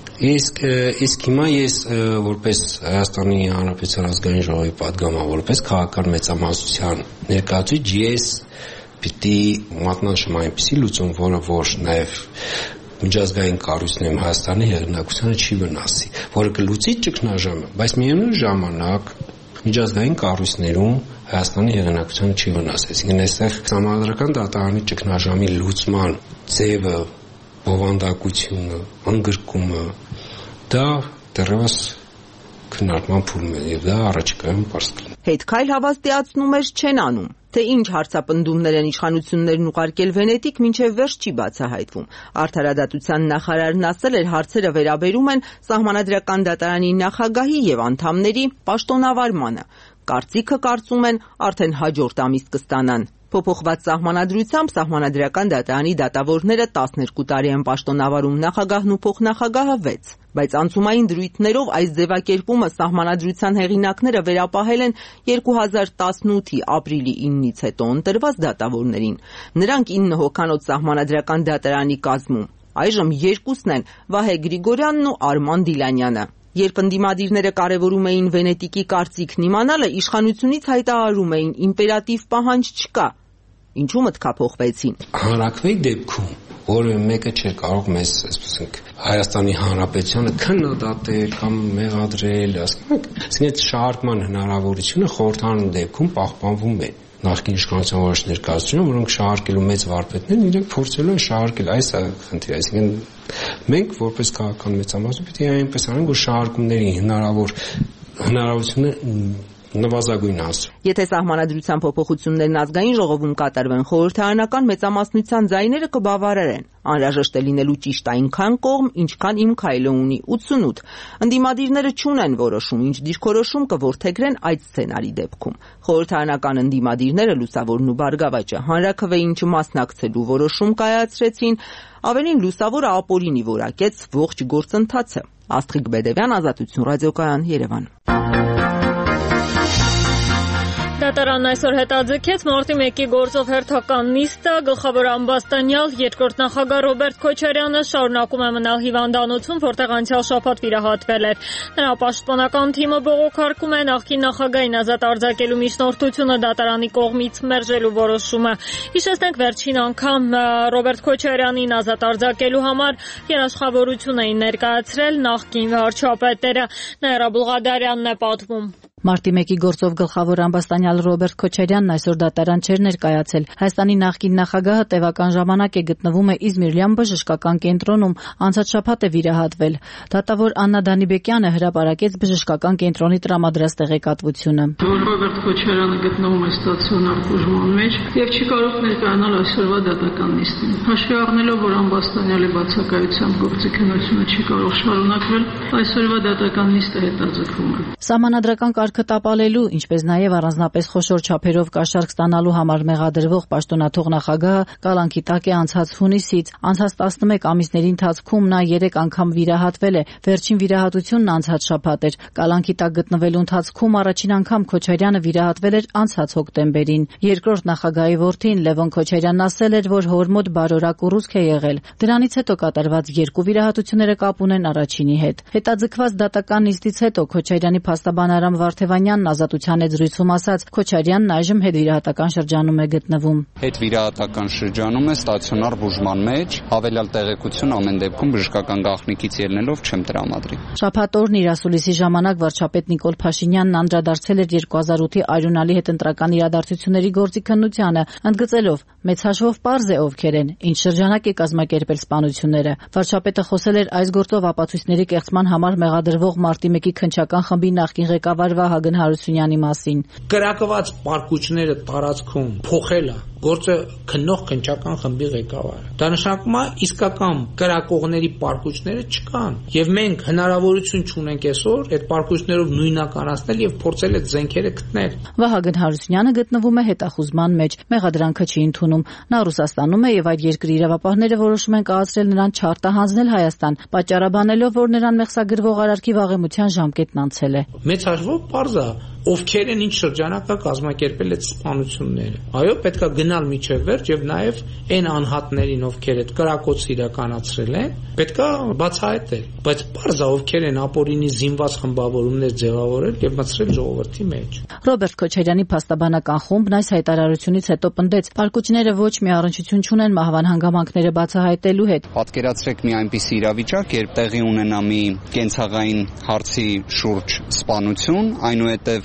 Իսկ հիմա ես որպես Հայաստանի Հանրապետության ազգային ժողովի падգամավոր, որպես քաղաքական մեծամասնության ներկայացուցիչ, ես պիտի մատնանշեմ այնպիսի լուծում, որը որ նաև միջազգային կառույցներում Հայաստանի հեղինակությանը չի վնասի, որը կլուծի ճգնաժամը, բայց միևնույն ժամանակ միջազգային կառույցներում Հայաստանի հեղինակությունը չի վնասել։ Այսինքն այստեղ Սահմանադրական դատարանի ճգնաժամի լուծման ձևը, բովանդակությունը, ընդգրկումը դա դեռևս քննարկման փուլում է եւ դա առաջիկայում պարզ կլինի։ Հետքայլ հավաստիացնումներ չեն անում, թե ինչ հարցապնդումներ են իշխանություններն ուղարկել Վենետիկ, մինչև վերջ չի բացահայտվում։ Արդարադատության նախարարն ասել էր, հարցերը վերաբերում են Սահմանադրական դատարանի նախագահի եւ անդամների պաշտոնավարմանը։ Կարծիքը կարծում են արդեն հաջորդ ամիս կստանան։ Փոփոխված սահմանադրությամբ Սահմանադրական դատարանի դատավորները 12 տարի են պաշտոնավարում, նախագահն ու փոխնախագահը 6, բայց անցումային դրույթներով այս ձևակերպումը Սահմանադրության հեղինակները վերապահել են 2018-ի ապրիլի 9-ից հետո ընտրված դատավորներին։ Նրանք 9 հոգանոց Սահմանադրական դատարանի կազմում։ Այժմ երկուսն են՝ Վահե Գրիգորյանն ու Արման Դիլանյանը։ Երբ ընդդիմադիրները կարևորում էին Վենետիկի կարծիքն իմանալը, իշխանությունից հայտարարում էին իմպերատիվ պահանջ չկա։ Ինչու մտքափոխվեցին։ Հանրաքվեի դեպքում որևէ մեկը չէ կարող մեզ, ասենք, Հայաստանի Հանրապետությանը քննադատել կամ մեղադրել, ասենք, շահարկման հնարավորությունը խորհրդարանի դեպքում պահպանվում է։ Նախկին իշխանության որոշ ներկայացուցիչներ, որոնք շահարկելու մեծ վարպետներն իրենք փորձելու են շահարկել, այս է խնդիրը, այսինքն մենք որպես քաղաքական մեծամասնություն պետք է այնպես անենք, որ շահարկումների հնարավորությունը նվազագույն հասցվի։ Եթե Սահմանադրության փոփոխություններն ազգային ժողովում կատարվեն, խորհրդարանական մեծամասնության ձայները կբավարարեն։ Անհրաժեշտ է լինելու ճիշտ այնքան կողմ, ինչքան Իմ քայլը ունի 88։ Ընդդիմադիրները չունեն որոշում, ինչ դիրքորոշում կորդեգրեն այդ սցենարի դեպքում։ Խորհրդարանական ընդդիմադիրները Լուսավորն ու Բարգավաճը հանրաքվեին չմասնակցելու որոշում կայացրեցին, ավելին Լուսավորը ապօրինի որակեց ողջ գործընթացը։ Աստղիկ Բեդևյան, Ազատություն ռադիոկայան, Երևան։ Դատարանն այսօր հետաձգեց մարտի 1-ի գործով հերթական նիստը, գլխավոր ամբաստանյալ երկրորդ նախագահ Ռոբերտ Քոչարյանը շարունակում է մնալ հիվանդանոցում, որտեղ անցյալ շաբաթ վիրահատվել էր։ Նրա պաշտպանական թիմը բողոքարկում է նախկին նախագահին ազատ արձակելու միջնորդությունը դատարանի կողմից մերժելու որոշումը։ Հիշեցնենք, վերջին անգամ Ռոբերտ Քոչարյանին ազատ արձակելու համար երաշխավորություն էին ներկայացրել նախկին վարչապետերը։ Նաիրա Բուլղադարյանն է պատմում։ Մարտի 1-ի գործով գլխավոր ամբաստանյալ Ռոբերտ Քոչարյանն այսօր դատարան չէր ներկայացել։ Հայաստանի նախկին նախագահը տևական ժամանակ է գտնվում է Իզմիրլյան բժշկական կենտրոնում, անցած շաբաթ է վիրահատվել։ Դատավոր Աննա Դանիբեկյանը հրապարակեց բժշկական կենտրոնի տրամադրած տեղեկատվությունը։ Ռոբերտ Քոչարյանը գտնվում է ստացիոնար բուժման մեջ եւ չի կարող ներկայանալ այսօրվա դատական նիստին։ Հաշվի առնելով, որ ամբաստանյալի բացակայությամբ գործիքնությունը չի կարող շարունակվել, այսօրվա դատական նիստը հետաձգվում է։ Սահմանադրական կարգը տապալելու, ինչպես նաև առանձնապես խոշոր չափերով կաշառք ստանալու համար մեղադրվող պաշտոնաթող նախագահը կալանքի տակ է անցած հունիսից։ Անցած 11 ամիսների ընթացքում նա 3 անգամ վիրահատվել է։ Վերջին վիրահատությունն անցած շաբաթ էր։ Կալանքի տակ գտնվելու ընթացքում առաջին անգամ Քոչարյանը վիրահատվել էր անցած հոկտեմբերին։ Երկրորդ նախագահի որդին Լևոն Քոչարյանն ասել էր, որ հոր մոտ բարորակ ուռուցք է եղել։ Դրանից հետո կատարված 2 վիրահատությունները կապ ունեն առաջինի հետ։ Հետաձգված դատական նիստից հետո Քոչարյանի փաստաբան Արամ Վարդևանյանն Ազատության հետ զրույցում ասաց, Քոչարյանն այժմ հետվիրահատական շրջանում է գտնվում։ Հետվիրահատական շրջանում է ստացիոնար բուժման մեջ, հավելյալ տեղեկություն ամեն դեպքում բժշկական գաղտնիքից ելնելով չեմ տրամադրի։ Շաբաթ օրն իր ասուլիսի ժամանակ վարչապետ Նիկոլ Փաշինյանն անդրադարձել էր 2008-ի արյունալի հետընտրական իրադարձությունների գործիքնությանը, ընդգծելով, մեծ հաշվով պարզ է ովքեր են, ինչ շրջանակ է կազմակերպել սպանությունները։ Վարչապետը խոսել էր այս գործով ապացույցների կեղծման համար մեղադրվող մարտի 1-ի քննչական խմբի նախկին ղեկավար Վահագն Հարությունյանի մասին։ Կրակված պարկուճները տարածքում փոխելը գործը քննող քննչական խմբի ղեկավարը։ Դա նշանակում է իսկական կրակողների պարկուճները չկան, եւ մենք հնարավորություն չունենք այսօր այդ պարկուճներով նույնականացնել եւ փորձել այդ զենքերը գտնել։ Վահագն Հարությունյանը գտնվում է հետախուզման մեջ, մեղադրանքը չի ընդունում։ Նա Ռուսաստանում է եւ այդ երկրի իրավապահները որոշում են կայացրել նրան չարտահանձնել Հայաստան, պատճառաբանելով, որ նրան մեղսագրվող արարքի վաղեմության ժամկետն անցել է։ Մեծ հաշվով պարզ է ովքեր են ինչ շրջանակա կազմակերպել այդ սպանությունները։ Այո, պետքա գնալ միջև վերջ եւ նաեւ այն անհատներին, ովքեր այդ կրակոցը իրականացրել են, պետքա բացահայտել։ Բայց պարզ է ովքեր են ապօրինի զինված խմբավորումներ ձևավորել եւ մտցրել ժողովրդի մեջ։ Ռոբերտ Քոչարյանի փաստաբանական խումբն այս հայտարարությունից հետո պնդեց, պարկուճները ոչ մի առնչություն չունեն մահվան հանգամանքները բացահայտելու հետ։ Պատկերացրեք մի այնպիսի իրավիճակ, երբ տեղի ունենա մի կենցաղային հարցի շուրջ սպանություն, այնուհետև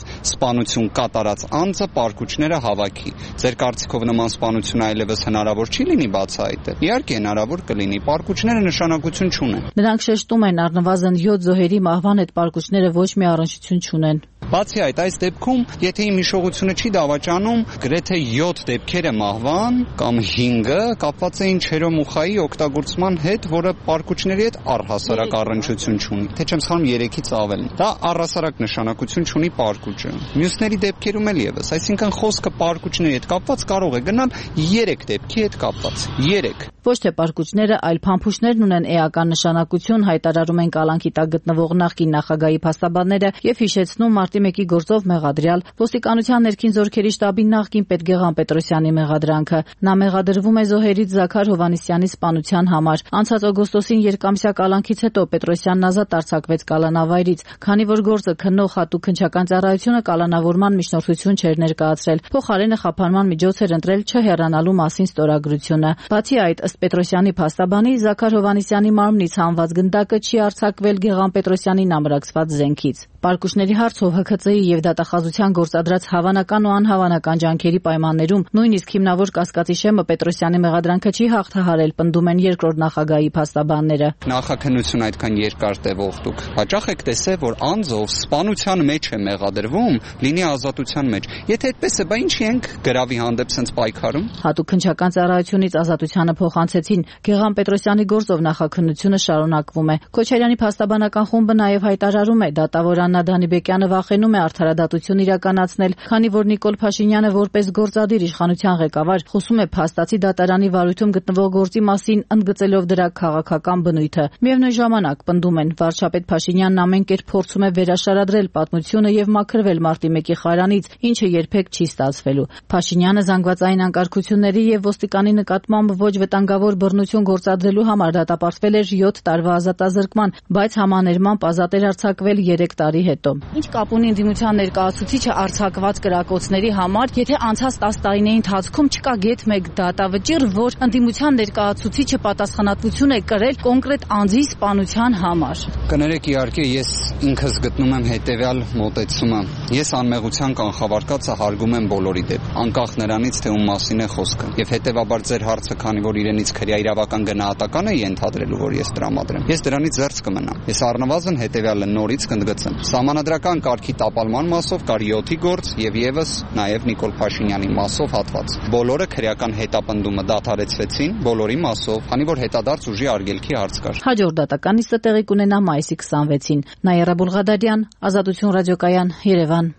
սպանություն կատարած անձը պարկուճները հավաքի։ Ձեր կարծիքով նման սպանություն այլևս հնարավոր չի լինի բացահայտել։ Իհարկե հնարավոր կլինի, պարկուճները նշանակություն չունեն։ Նրանք շեշտում են, առնվազն 7 զոհերի մահվան հետ պարկուճները ոչ մի առնչություն չունեն։ Բացի այդ, այս դեպքում, եթե իմ հիշողությունը չի դավաճանում, գրեթե 7 դեպքերը մահվան կամ 5-ը կապված էին չերոմուխայի օգտագործման հետ, որը պարկուճների հետ առհասարակ առնչություն չունի։ Թե չեմ սխալվում 3-ից ավելն։ Դա առհասարակ նշանակություն չունի պարկուճը։ Մյուսների դեպքերում էլ եւս, այսինքն խոսքը պարկուճների հետ կապված կարող է գնալ 3 դեպքի հետ կապված։ 3 Ոչ թե պարկուճները, այլ փամփուշտներն ունեն էական նշանակություն, հայտարարում են կալանքի տակ գտնվող նախկին նախագահի փաստաբանները եւ հիշեցնում մարտի 1-ի գործով մեղադրյալ ոստիկանության ներքին զորքերի շտաբի նախկին պետ Գեղամ Պետրոսյանի մեղադրանքը։ Նա մեղադրվում է զոհերից Զաքար Հովհաննիսյանի սպանության համար։ Անցած օգոստոսին երկամսյա կալանքից հետո Պետրոսյանն ազատ արձակվեց կալանավայրից, քանի որ գործը քննող հատուկ քննչական ծառայությունը կալանավորման միջնորդություն չէր ներկայացրել։ Փոխարենը խափանման միջոց էր ընտրել չհեռանալու մասին ստորագրությունը։ Բացի այդ, ըստ Պետրոսյանի փաստաբանի, Զաքար Հովհաննիսյանի մարմնից հանված գնդակը չի արձակվել Գեղամ Պետրոսյանին ամրացված զենքից։ Պարկուճների հարցով ՀՔԾ-ի եւ դատախազության գործադրած հավանական ու անհավանական ջանքերի պայմաններում նույնիսկ հիմնավոր կասկածի շեմը Պետրոսյանի մեղադրանքը չի հաղթահարել, պնդում են երկրորդ նախագահի փաստաբանները։ Նախաքննություն այդքան երկար տևող դուք հաճախ եք տեսել, որ անձով սպանության մեջ է մեղադրվում, լինի ազատության մեջ։ Եթե այդպես է, բա ինչի ենք գրավի հանդեպ սենց պայքարում։ Հատուկ քննչական ծառայությունից ազատությանը փոխանցեցին Գեղամ Պետրոսյանի գործով նախաքննությունը շարունակվում է։ Քոչարյանի փաստաբանական խումբը նաև հայտարարում է, դատավոր Աննա Դանիբեկյանը վախենում է արդարադատություն իրականացնել, քանի որ Նիկոլ Փաշինյանը որպես գործադիր իշխանության ղեկավար խոսում է փաստացի դատարանի վարույթում գտնվող գործի մասին, ընդգծելով դրա քաղաքական բնույթը։ Միևնույն ժամանակ պնդում են, վարչապետ Փաշինյանն ամեն կերպ փորձում է վերաշարադրել պատմությունը եւ մաքրվել մարտի 1-ի խարանից, ինչը երբեք չի ստացվելու։ Փաշինյանը զանգվածային անկարգությունների եւ ոստիկանի նկատմամբ ոչ վտանգավոր բռնություն գործադրելու համար դատապարտվել էր 7 տարվա ազատազրկման, բայց համաներմամբ ազատ էր արձակվել 3 տարի հետո։ Ինչ կապ ունի ընդդիմության ներկայացուցիչը արձակված կրակոցների համար, եթե անցած 10 տարիների ընթացքում չկա գեթ մեկ դատավճիռ, որ ընդդիմության ներկայացուցիչը պատասխանատվություն է կրել կոնկրետ անձի սպանության համար։ Կներեք, իհարկե, ես ինքս գտնում եմ հետեւյալ մոտեցումը։ Ես անմեղության կանխավարկածը հարգում եմ բոլորի դեպ, անկախ նրանից, թե ում մասին է խոսքը։ Եվ հետեւաբար ձեր հարցը, քանի որ իրենից քրեա իրավական գնահատական է ենթադրելու, որ ես տրամադրեմ, ես դրանից զերծ կմնամ։ Ես առնվազն հետեւյալը նորից կընդգծեմ։ Սահմանադրական կարգի տապալման մասով կար 7-ի գործ եւ եւս նաեւ Նիկոլ Փաշինյանի մասով հատված։ Բոլորը քրեական հետապնդումը դադարեցվեցին, բոլորի մասով, քանի որ հետադարձ ուժի արգելքի հարց կար։ Հաջորդ դատական նիստը տեղի կունենա մայիսի 26-ին։ Նաիրա Բուլղադարյան, Ազատություն ռադիոկայան, Երևան։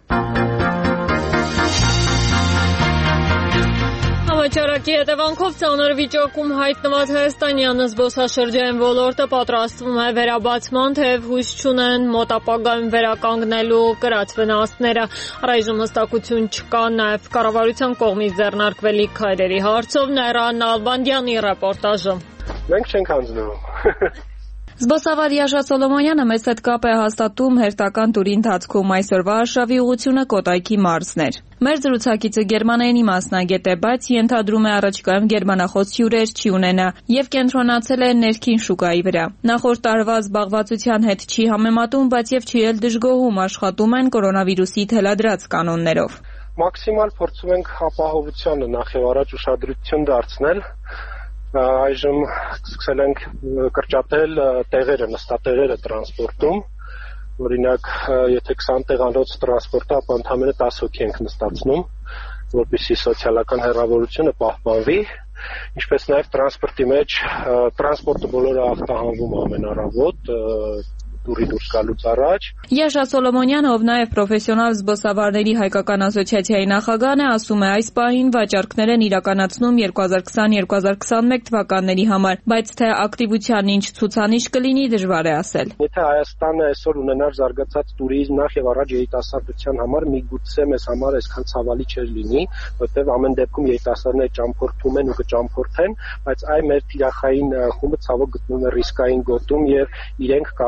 Համաճարակի հետևանքով ծանր վիճակում հայտնված հայաստանյան զբոսաշրջային ոլորտը պատրաստվում է վերաբացման, թեև հույս չունեն մոտ ապագայում վերականգնելու կրած վնասները։ Առայժմ հստակություն չկա նաև կառավարության կողմից ձեռնարկվելիք քայլերի հարցով։ Նաիրա Նալբանդյանի ռեպորտաժը։ Մենք չենք հանձնվում։ Զբոսավար Յաշա Սոլոմոնյանը մեծ հետ կապ է հաստատում հերթական տուրի ընթացքում այսօրվա արշավի ուղղությունը Կոտայքի մարզն էր։ Մեր զրուցակիցը գերմաներենի մասնագետ է, բայց ենթադրում է առաջիկայում գերմանախոս հյուրեր չի ունենա եւ կենտրոնացել է ներքին շուկայի վրա։ Նախորդ տարվա զբաղվածության հետ չի համեմատում, բայց եւ չի էլ դժգոհում, աշխատում են կորոնավիրուսի թելադրած կանոններով։ Մաքսիմալ փորձում ենք ապահովությանը նախ եւ առաջ ուշադրություն դարձնել։ Այժմ սկսել ենք կրճատել տեղերը, նստատեղերը տրանսպորտում։ Օրինակ, եթե 20 տեղանոց տրանսպորտը, ապա ընդամենը 10 հոգի ենք նստացնում, որպեսզի սոցիալական հեռավորությունը պահպանվի, ինչպես նաև տրանսպորտի մեջ տրանսպորտը բոլորը ախտահանվում ամեն առավոտ տուրի դուրս գալուց առաջ։ Յաշա Սոլոմոնյանը, ով նաև պրոֆեսիոնալ զբոսավարների հայկական ասոցիացիայի նախագահն է, ասում է, այս պահին վաճառքներ են իրականացնում 2020-2021 թվականների համար, բայց թե ակտիվության ինչ ցուցանիշ կլինի, դժվար է ասել։ Եթե Հայաստանը այսօր ունենար զարգացած տուրիզմ, նախ եւ առաջ երիտասարդության համար, միգուցե մեզ համար այսքան ցավալի չէր լինի, որտեղ ամեն դեպքում երիտասարդները ճամփորդում են ու կճամփորդեն, բայց այ մեր թիրախային խումբը ցավոք գտնվում է ռիսկային գոտում եւ իրենք կարծում են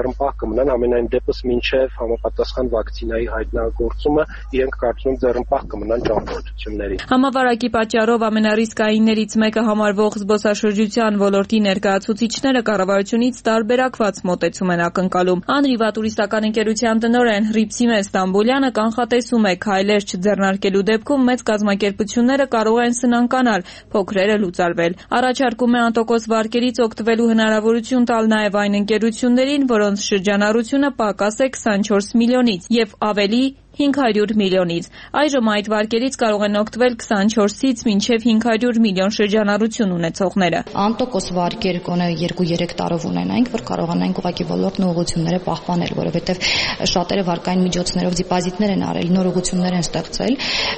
ձեռնպահ կմնան ամենայն դեպս մինչև համապատասխան վակցինայի հայտնագործումը իրենք կարծում ձեռնպահ կմնան ճամփորդությունների։ Համավարակի պատճառով ամենառիսկայիններից մեկը համարվող զբոսաշրջության ոլորտի ներկայացուցիչները կառավարությունից տարբերակված մոտեցում են ակնկալում։ Անրիվա տուրիստական ընկերության տնօրեն Հռիփսիմե Ստամբուլյանը կանխատեսում է քայլեր չձեռնարկելու դեպքում մեծ կազմակերպությունները կարող են սնանկանալ, փոքրերը լուծարվել։ Առաջարկում է անտոկոս վարկերից օգտվելու հնարավորություն տալ նաև այն ընկերություններին, որոնց շրջանառությունը պակաս է 24 միլիոնից եւ ավելի 500 միլիոնից։ Այժմ այդ վարկերից կարող են օգտվել 24-ից մինչև 500 միլիոն շրջանառություն ունեցողները։ Անտոկոս վարկեր գոնե 2-3 տարով ունենանք, որ կարողանանք ուղղակի ոլորտն ուղղությունները պահպանել, որովհետև շատերը վարկային միջոցներով դիպոզիտներ են արել, նոր ուղղություններ են ստեղծել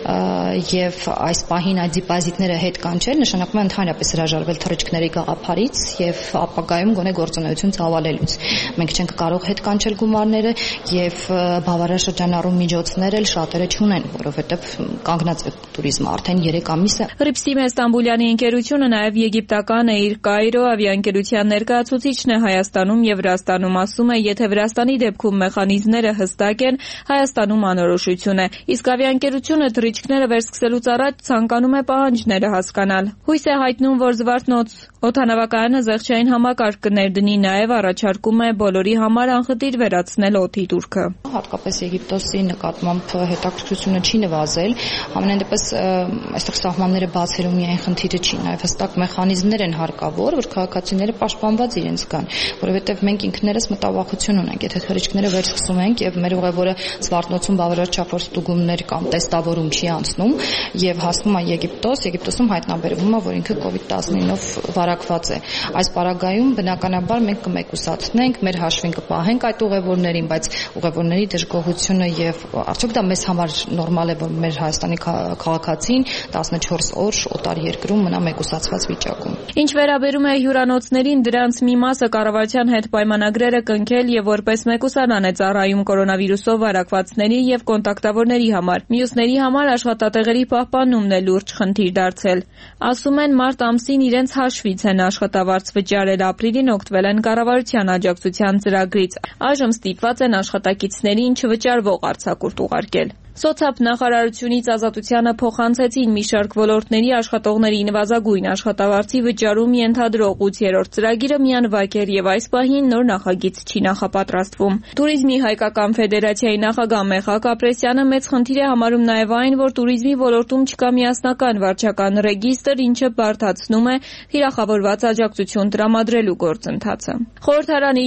եւ այս պահին այդ դիպոզիտները հետ կանչել նշանակում է ընդհանրապես հրաժարվել թռիչքների գաղափարից եւ ապագայում գոնե գործունեություն ծավալելուց։ Մենք չենք կարող հետ կանչել գումարները եւ բավարար շրջանառում միջոցներ էլ շատերը չունեն, որովհետև կանգնած է туриզմը արդեն 3 ամիս է։ Հռիփսիմե Ստամբուլյանի ընկերությունը նաև եգիպտական Air Cairo ավիաընկերության ներկայացուցիչն է Հայաստանում եւ Վրաստանում, ասում է, եթե Վրաստանի դեպքում մեխանիզմները հստակ են, Հայաստանում անորոշություն է։ Իսկ ավիաընկերությունը թռիչքները վերսկսելուց առաջ ցանկանում է պահանջները հասկանալ։ Հույս է հայտնում, որ Զվարթնոց օդանավակայանը զեղչային համակարգ կներդնի, նաև առաջարկում է բոլորի համար անխտիր վերացնել օդի դուրքը։ Հատկապես Եգիպտոսի նկատմամբ հետաքրքրությունը չի նվազել, ամենայն դեպս այստեղ սահմանները բացելու միայն խնդիրը չի, նաև հստակ մեխանիզմներ են հարկավոր, որ քաղաքացիները պաշտպանված իրենց կան, որովհետև մենք ինքներս մտավախություն ունենք, եթե թռիչքները վերսկսում ենք եւ մեր ուղևորը Զվարթնոցում բավարար չափով ստուգումներ կամ տեստավորում չի անցնում եւ հասնում է Եգիպտոսում հայտնաբերվում է, որ ինքը COVID-19-ով վարակված է։ Այս պարագայում բնականաբար մենք կմեկուսացնենք, մեր հաշվին կպահենք այդ ուղևորներին, բայց ուղևորների դժգոհությունը եւ արդյոք դա մեզ համար նորմալ է, որ մեր Հայաստանի քաղաքացին 14 օր օտար երկրում մնա մեկուսացված վիճակում։ Ինչ վերաբերում է հյուրանոցներին, դրանց մի մասը կառավարության հետ պայմանագրեր է կնքել եւ որպես մեկուսանան է ծառայում կորոնավիրուսով վարակվածների եւ կոնտակտավորների համար։ Մյուսների համար աշխատատեղերի պահպանումն է լուրջ խնդիր դարձել։ Ասում են, մարտ ամսին իրենց հաշվից են աշխատավարձ վճարել, ապրիլին օգտվել են կառավարության աջակցության ծրագրից։ Այժմ ստիպված են աշխատակիցներին չվճարվող արձակուրդ ուղարկել։ Սոցիալ նախարարությունից Ազատությանը փոխանցեցին մի շարք ոլորտների աշխատողների նվազագույն աշխատավարձի վճարում ենթադրող 8-րդ ծրագիրը միանվագ էր եւ այս պահին նոր նախագիծ չի նախապատրաստվում։ Տուրիզմի հայկական ֆեդերացիայի նախագահ Մեխակ Ապրեսյանը մեծ խնդիր է համարում նաեւ այն, որ տուրիզմի ոլորտում չկա միասնական վարչական ռեգիստր, ինչը բարդացնում է թիրախավորված աջակցություն տրամադրելու գործընթացը։ Խորհրդարանի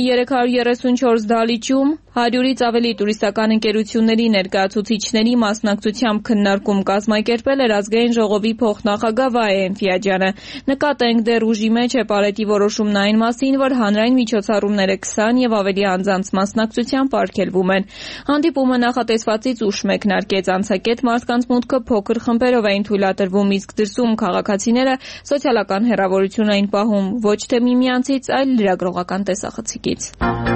334 դահլիճում 100-ից ավելի տուրիստական ընկերությունների ներկայացուցիչների մասնակցությամբ քննարկում կազմակերպել էր ազգային ժողովի փոխնախագահ Վահե Էնֆիաջյանը։ Նկատենք դեռ ուժի մեջ է պարետի որոշումն այն մասին, որ հանրային միջոցառումները 20 եւ ավելի անձանց մասնակցությամբ արգելվում են։ Հանդիպումը նախատեսվածից ուշ մեկնարկեց, անցակետ մարդկանց մուտքը փոքր խմբերով էին թույլատրվում, իսկ դրսում քաղաքացիները սոցիալական հեռավորություն էին պահում ոչ թե միմյանցից, այլ լրագրողական տեսախցիկից։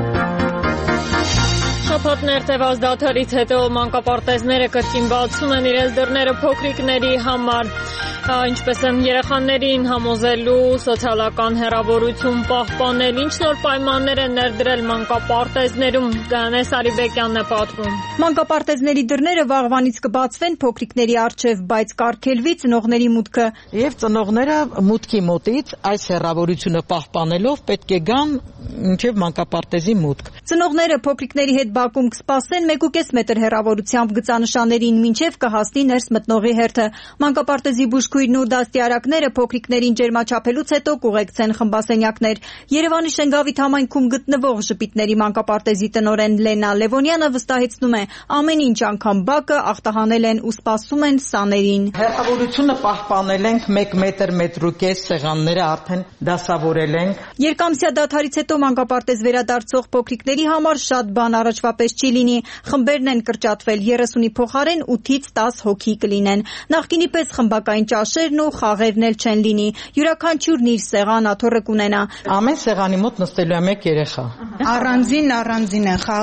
Շաբաթներ տևած դադարից հետո մանկապարտեզները կրկին բացում են իրենց դռները փոքրիկների համար, ինչպես են երեխաներին համոզելու սոցիալական հեռավորություն պահպանել, ինչ նոր պայմաններ են ներդրել մանկապարտեզներում, Գայանե Սարիբեկյանն է պատմում։ Մանկապարտեզների դռները վաղվանից կբացվեն փոքրիկների առջև, բայց կարգելվի ծնողների մուտքը։ Եվ ծնողները մուտքի մոտից այս հեռավորությունը պահպանելով պետք է գան մինչև մանկապարտեզի մուտք։ Ծնողները փոքրիկների հետ բակում կսպասեն 1.5 մետր հեռավորությամբ գծանշաններին, մինչև կհասնի ներս մտնողի հերթը։ Մանկապարտեզի բուժքույրն ու դաստիարակները փոքրիկներին ջերմաչափելուց հետո կուղեկցեն խմբասենյակներ։ Երևանի Շենգավիթ համայնքում գտնվող Ժպիտների մանկապարտեզի տնօրեն Լենա Լևոնյանը վստահեցնում է, ամեն ինչ անգամ բակը ախտահանել են ու սպասում են սաներին։ Հեռավորությունը պահպանել ենք 1 մետր, 1.5 սեղանները արդեն դասավորել ենք։ Երկամսյա դադարից հետո մանկապարտեզ վերադարձող փոքրիկների համար շատ բան առաջվա պես չի լինի։ Խմբերն են կրճատվել, 30-ի փոխարեն 8-ից 10 հոգի կլինեն։ Նախկինի պես խմբական ճաշերն ու խաղերն էլ չեն լինի։ Յուրաքանչյուրն իր սեղան աթոռը կունենա։ Ամեն սեղանի մոտ նստելու է 1 երեխա։ Առանձին են խաղալու։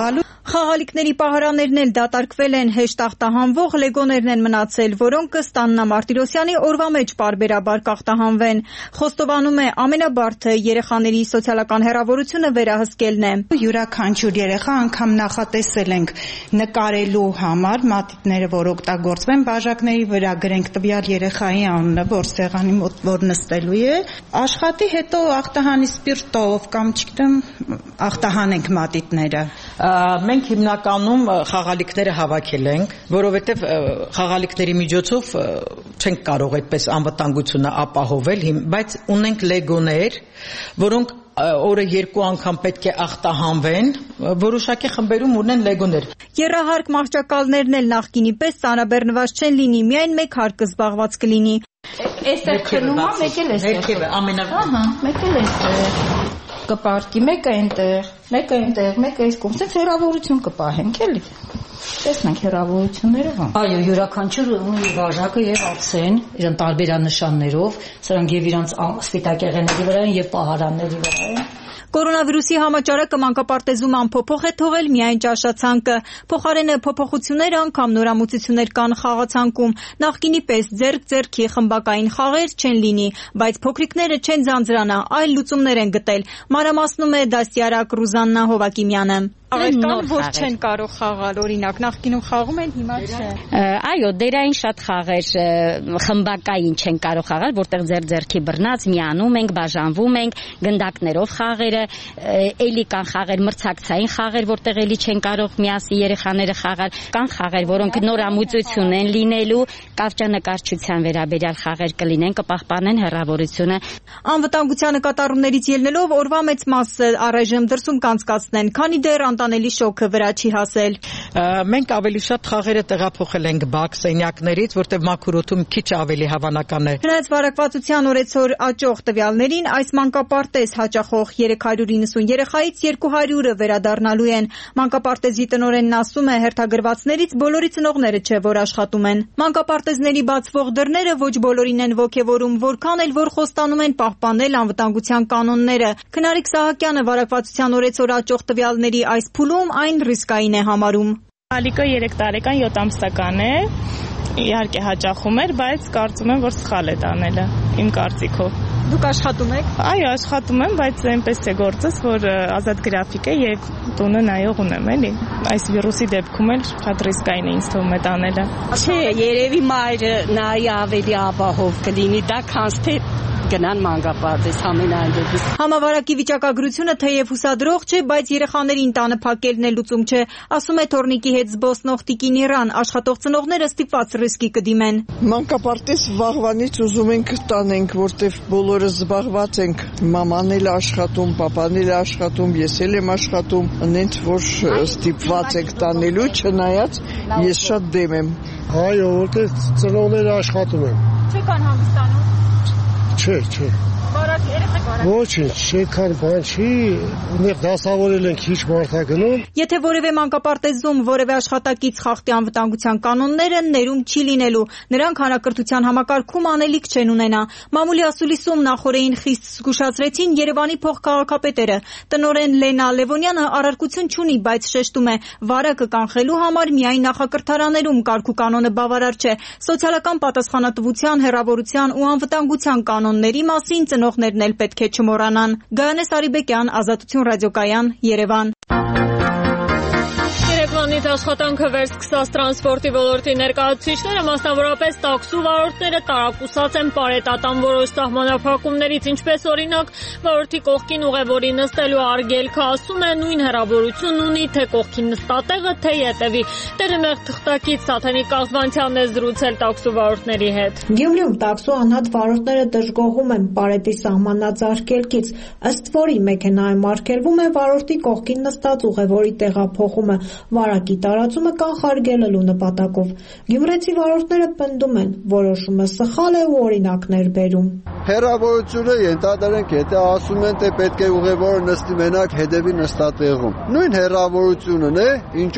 Խաղալիքների պահարաններն էլ դատարկվել են, հեշտ ախտահանվող լեգոներն են մնացել, որոնք ըստ Աննա Մարտիրոսյանի օրվա մեջ պարբերաբար կախտահանվեն։ Խոստովանում է ամենաբարդը երեխաների սոցիալական հեռավորությունը վերահսկելն է։ Յուրաքանչյուր երեխա անգամ նախատեսել ենք նկարելու համար մատիտները, որ օգտագործվեն բաժակների վրա գրենք տվյալ երեխայի անունը, որ սեղանի մոտ որ նստելու է, աշխատի հետո ախտահանի սպիրտով կամ չգիտեմ ախտահանենք մատիտները։ Մենք հիմնականում խաղալիքները հավաքել ենք, որովհետև խաղալիքների միջոցով չենք կարող այդպես անվտանգությունը ապահովել, բայց ունենք լեգոներ, որոնք օրը 2 անգամ պետք է ախտահանվեն, որոշակի խմբերում ունեն լեգոներ։ Եռահարկ մահճակալներն էլ նախկինի պես ծանրաբեռնված չեն լինի, միայն մեկ հարկը զբաղված կլինի։ Այստեղ քնում է, մեկ էլ էստեղ։ Մեկ էլ էստեղ։ Կպարկի մեկը այնտեղ, մեկը այս կողմից, ցած հեռավորություն կպահենք, էլի։ Տեսնենք հեռավորությունները։ Այո, յուրաքանչյուր ունի բաժակը եւ ափսեն, իրեն տարբերանշաններով, սրանք եւ իրանց սպիտակ եղեների վրա են եւ պահարանների վրա են։ Կորոնավիրուսի համաճարակը մանկապարտեզում անփոփոխ է թողել միայն ճաշացանկը։ Փոխարենը փոփոխություններ անգամ նորամուծություններ կան խաղացանկում։ Նախկինի պես ձեռք-ձեռքի խմբակային խաղեր չեն լինի, բայց փոքրիկները չեն ձանձրանա, այլ լուծումներ են գտել։ Մանրամասնում է դաստիարակ Ռուզաննա Հովակիմյանը։ Կան, որ չեն կարող խաղալ, օրինակ, նախկինում խաղում են, հիմա չէ։ Այո, դերային շատ խաղեր խմբակային չեն կարող խաղալ, որտեղ ձեռքի բռնած միանում ենք, բաժանվում ենք, գնդակներով խաղերը, էլի կան խաղեր, մրցակցային խաղեր, որտեղ էլի չեն կարող միասին երեխաները խաղալ, կան խաղեր, որոնք նորամուծություն են լինելու, կարճանկարչության վերաբերյալ խաղեր կլինեն, կպահպանեն հեռավորությունը։ Անվտանգության նկատառումներից ելնելով օրվա մեծ մասը առայժմ դրսում կանցկացնեն, քանի դեռ անտանելի շոկը վրա չի հասել։ Մենք ավելի շատ խաղերը տեղափոխել ենք բակ սենյակներից, որտեղ մաքուր օդում քիչ ավելի հավանական է։ Չնայած վարակվածության օրեցօր աճող տվյալներին, այս մանկապարտեզ հաճախող 390 երեխայից 200-ը վերադառնալու են։ Մանկապարտեզի տնօրենն ասում է, հերթագրվածներից բոլորի ծնողները չէ, որ աշխատում են։ Մանկապարտեզների բացվող դռները ոչ բոլորին են ոգևորում, որքան էլ որ խոստանում են պահպանել անվտանգության կանոնները։ Քնարիկ Սահակյանը վարակվածության օրեցօր աճող տվյալների այս փուլում այն ռիսկային է համարում։ Ալիկը 3 տարեկան 7 ամսական է, իհարկե հաճախում էր, բայց կարծում եմ, որ սխալ է տանելը, իմ կարծիքով։ Դուք աշխատում եք։ Այո, աշխատում եմ, բայց այնպես է գործս, որ ազատ գրաֆիկ է եւ տունը նայող ունեմ, էլի։ Այս վիրուսի դեպքում էլ շատ ռիսկային է ինձ թվում է տանելը։ Չէ, երևի մայրը նայի ավելի ապահով կլինի, դա քանց թե գնան մանկապարտեզ ամենայն դեպս։ Համավարակի վիճակագրությունը թեև հուսադրող չէ, բայց երեխաներին տանը փակելն է լուծում չէ, ասում է Թորնիկի հետ զբոսնող Տիկին Իրան, աշխատող ծնողները ստիպված ռիսկի կդիմեն։ Մանկապարտեզ վաղվանից ուզում ենք տանենք, որտեվ բոլորը զբաղված ենք, մաման էլ աշխատում, պապան էլ աշխատում, ես էլ եմ աշխատում, նենց որ ստիպված ենք տանելու, չնայած ես շատ դեմ եմ։ Այո, որտեվ ծնողները աշխատում են։ Չեկան հանգստանում։ Չէ։ Բարակ երեխեք բարակ։ Ոչինչ, չեկան բան չի, ուներ դասավորել են քիչ մարդագնում։ Եթե որևէ մանկապարտեզում որևէ աշխատակից խախտի անվտանգության կանոնները, ներում չի լինելու։ Նրանք հանրակրթության համակարգում անելիք չեն ունենա։ Մամուլի ասուլիսում նախորդին խիստ զգուշացրեցին Երևանի փոխքաղաքապետերը։ Տնօրեն Լենա Լևոնյանը առարկություն չունի, բայց շեշտում է, վարակը կանխելու համար միայն նախակրթարաներում կարգուկանոնը բավարար չէ։ Սոցիալական պատասխանատվության, հեռավորության ու անվտանգության կանոնների մասին ծնողներն էլ պետք է չմոռանան։ Գայանե Սարիբեկյան, Ազատություն ռադիոկայան, Երևան։ Երևանից աշխատանքը վերսկսած տրանսպորտի ոլորտի ներկայացուցիչները, մասնավորապես տաքսու վարորդները, տարակուսած են պարետատան որոշ սահմանափակումներից, ինչպես օրինակ վարորդի կողքին ուղևորի նստելու արգելքը, ասում է, նույն հեռավորություն ունի թե կողքին նստատեղը, թե ետևի։ Տեղի թղթակից Սաթենիկ Կաղզվանցյանն է զրուցել տաքսու վարորդների հետ։ Գյումրիում տաքսու անհատ վարորդները դժգոհում են պարետի սահմանած արգելքից, ըստ որի մեքենայում արգելվում է վարորդի կողքին նստած ուղևորի տեղափոխումը, վարակի տարածումը կանխարգելելու նպատակով։ Գյումրեցի վարորդները պնդում են, որոշումը սխալ է ու օրինակներ բերում։ Հեռավորությունը ենթադրենք, եթե ասում են, թե պետք է ուղևորը նստի մենակ հետևի նստատեղում։ Նույն հեռավորությունն է, ինչ որ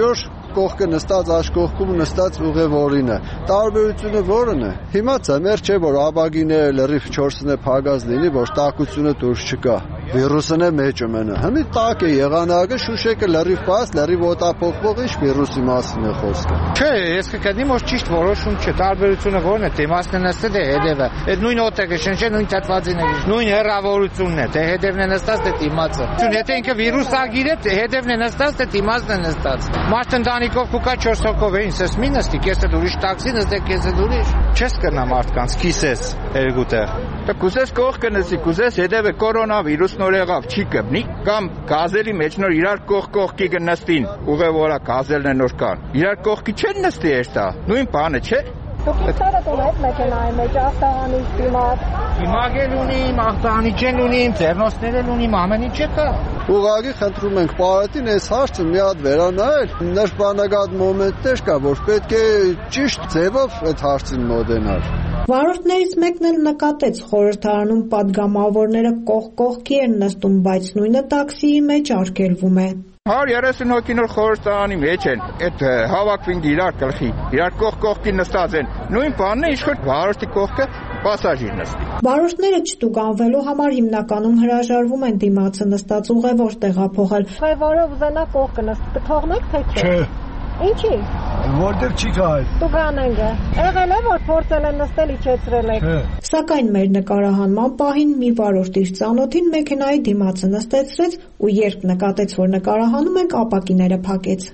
կողքը նստած աշխողքում նստած ուղևորին է։ Տարբերությունը որն է։ Հիմա ծմեր չէ, որ աբագիները լրիվ 4-ն է փագած լինի, որ տակությունը դուրս չկա։ Վիրուսն է մեջ մենը։ Հիմա տակ է եղանակը, շուշեկը լրիվ բաց, լրիվ օտափողվող ինչ վիրուսի մասին է խոսքը։ Չէ, ես կգտնեմ, որ ճիշտ որոշում չէ, տարբերությունը որն է, թե մասն է նստել, թե հետևը։ Այդ նույն օտակը շնչե, նույն թթվածին է, նույն հեռավորությունն է, թե հետևն է նստած, թե դիմացը։ Եթե ինքը վիրուսագիր է, հետևն է նստած, թե դիմացն է նստած։ Մարդ ընտանիքով կուկա 4 հոգով է, ինձ մի նստի, քեզ էլ ուրիշ տաքսի նստեք, քեզ էլ ուրիշ։ Չես կնա մարդկանց, կիսես երկու տեղ։ Դե կուզես կողքը նստի, կուզես հետևը կորոնավիրուս նոր եղավ, չի կմնի, կամ գազելի մեջ նոր իրար կողքի կնստին, ուղևորա գազելն է նոր կան։ Իրար կողքի չեն նստի էստա, նույն բանը չէ։ Դուք իստարը տունեք մեքենայի մեջ ախտահանիչ դիմաց։ Դիմագել ունիմ, ախտահանիչ ունիմ, ձեռնոցներ ունիմ, ամեն ինչ կա։ Ուղղակի խնդրում ենք պարետին այս հարցը մի հատ վերանայել։ Նշանակած մոմենտներ կա, որ պետք է ճիշտ ձևով այդ հարցին մոտենալ։ Վարորդներից մեկն էլ նկատեց խորհրդարանում падգամավորները կողքի են նստում, բայց նույնը տաքսիի մեջ արգելվում է։ 130 հոգի նոր խորհրդարանի մեջ են, այդ հավաքվին իրար գլխի, իրար կողքի նստած են, նույն բանն է, իշխոր վարորդի կողքը պասաժիր նստի։ Վարորդները չտուգանվելու համար հիմնականում հրաժարվում են դիմացը նստած ուղևոր տեղափոխել։ Ուղևորը ուզենա կողքը նստի, կթողնեք թե չէ։ Ինչի։ Որտեղ չի գալ։ Տուգանենք է։ Եղել է, որ փորձել են նստել, իջեցրել եք։ Սակայն մեր նկարահանման պահին մի վարորդ իր ծանոթին մեքենայի դիմացը նստեցրեց ու երբ նկատեց, որ նկարահանում ենք, ապակիները փակեց։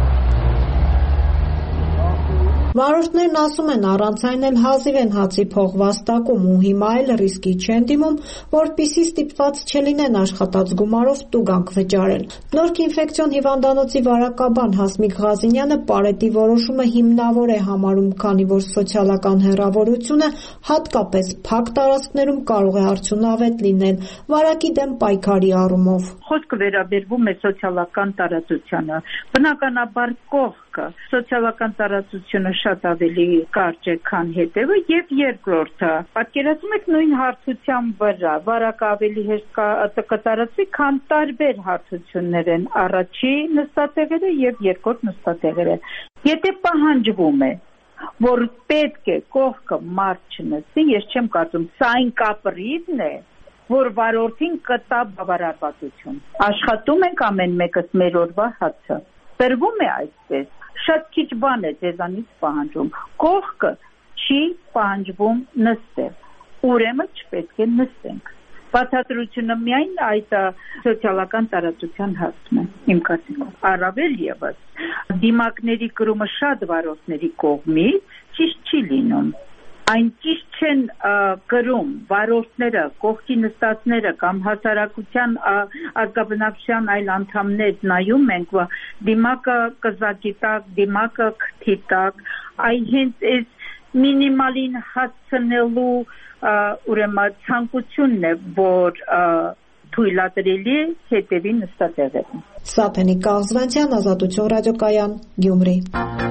Վարորդներն ասում են, առանց այն էլ հազիվ են հացի փող վաստակում ու հիմա էլ ռիսկի չեն դիմում, որպիսի ստիպված չլինեն աշխատած գումարով տուգանք վճարել։ Նորք ինֆեկցիոն հիվանդանոցի վարակաբան Հասմիկ Ղազինյանը պարետի որոշումը հիմնավոր է համարում, քանի որ սոցիալական հեռավորությունը հատկապես փակ տարածքներում կարող է արդյունավետ լինել վարակի դեմ պայքարի առումով։ Խոսքը վերաբերվում է սոցիալական տարածությանը։ Բնականաբար կողքը սոցիալական տարածությունը շատ ավելի կարճ է, քան հետևը, եւ երկրորդը, պատկերացնում եք նույն հարթության վրա, վարակը ավելի հեշտ կտարածվի, քան տարբեր հարթություններ են, առաջի նստատեղերը եւ երկրորդ նստատեղերը։ Եթե պահանջվում է, որ պետք է կողքը մարդ չնստի, ես չեմ կարծում, սա այն կապրիվն է, որ վարորդին կտա բավարարվածություն։ Աշխատում ենք ամեն մեկս մեր օրվա հացը։ Տրվում է այսպես, շատ քիչ բան է ձեզանից պահանջում։ Կողքը չի պահանջվում նստել, ուրեմն չպետք է նստենք։ Բացատրությունը միայն այդ սոցիալական տարածության հարցն է, իմ կարծիքով։ Առավել ևս դիմակների կրումը շատ վարորդների կողմից ճիշտ չի լինում։ Այն ճիշտ չեն կրում վարորդները, կողքի նստածները կամ հասարակության արգաբնակչության այլ անդամներ նայում ենք, դիմակը կզակի տակ, դիմակը քթի տակ, այն հենց այս մինիմալին հասցնելու ուրեմն ցանկությունն է, որ թույլատրելի հետևի նստատեղերին։ Սաթենիկ Կաղզվանցյան, Ազատություն ռադիոկայան, Գյումրի։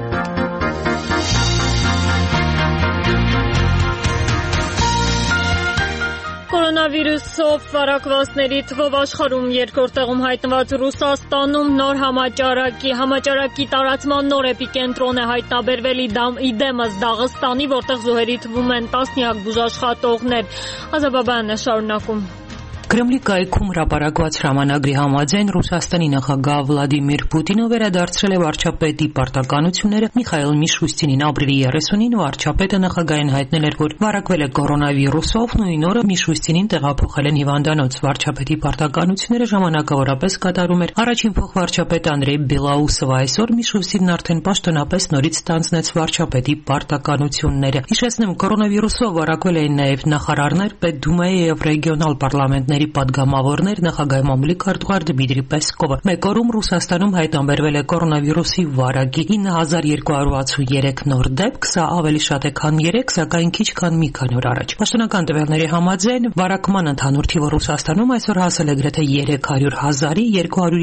Կորոնավիրուսով վարակվածների թվով աշխարհում երկրորդ տեղում հայտնված Ռուսաստանում նոր համաճարակի տարածման նոր էպիկենտրոն է հայտնաբերվել իդեմս Դաղստանի, որտեղ զոհերի թվում են տասնյակ բուժաշխատողներ։ Ազաբաբյանն է շարունակում։ Կրեմլի կայքում հրապարակված հրամանագրի համաձայն Ռուսաստանի նախագահ Վլադիմիր Պուտինը վերադարձրել է վարչապետի պարտականությունները Միխայիլ Միշուստինին ապրիլի 30-ին ու վարչապետը նախագահին հայտնել էր, որ վարակվել է կորոնավիրուսով, նույն օրը Միշուստինին տեղափոխել են հիվանդանոց։ Վարչապետի պարտականությունները ժամանակավորապես կատարում էր առաջին փոխվարչապետ Անդրեյ Բելաուսովը, այսօր Միշուստինն արդեն պաշտոնապես նորից ստանձնեց վարչապետի պարտականությունները։ Հիշեցնեմ, կորոնավիրուսով վարակվել էին նաև նախարարներ, Պետդումայի եւ ռեգիոնալ պարլամենտների պատգամավորներ, նախագահի մամուլի քարտուղար Դմիտրի Պեսկովը։ Մեկ օրում Ռուսաստանում հայտնաբերվել է կորոնավիրուսի վարակի 9263 նոր դեպք, սա ավելի շատ է, քան 3, սակայն քիչ քան մի քանի օր առաջ։ Պաշտոնական տվյալների համաձայն վարակման ընդհանուր թիվը Ռուսաստանում այսօր հասել է գրեթե 300,000-ի,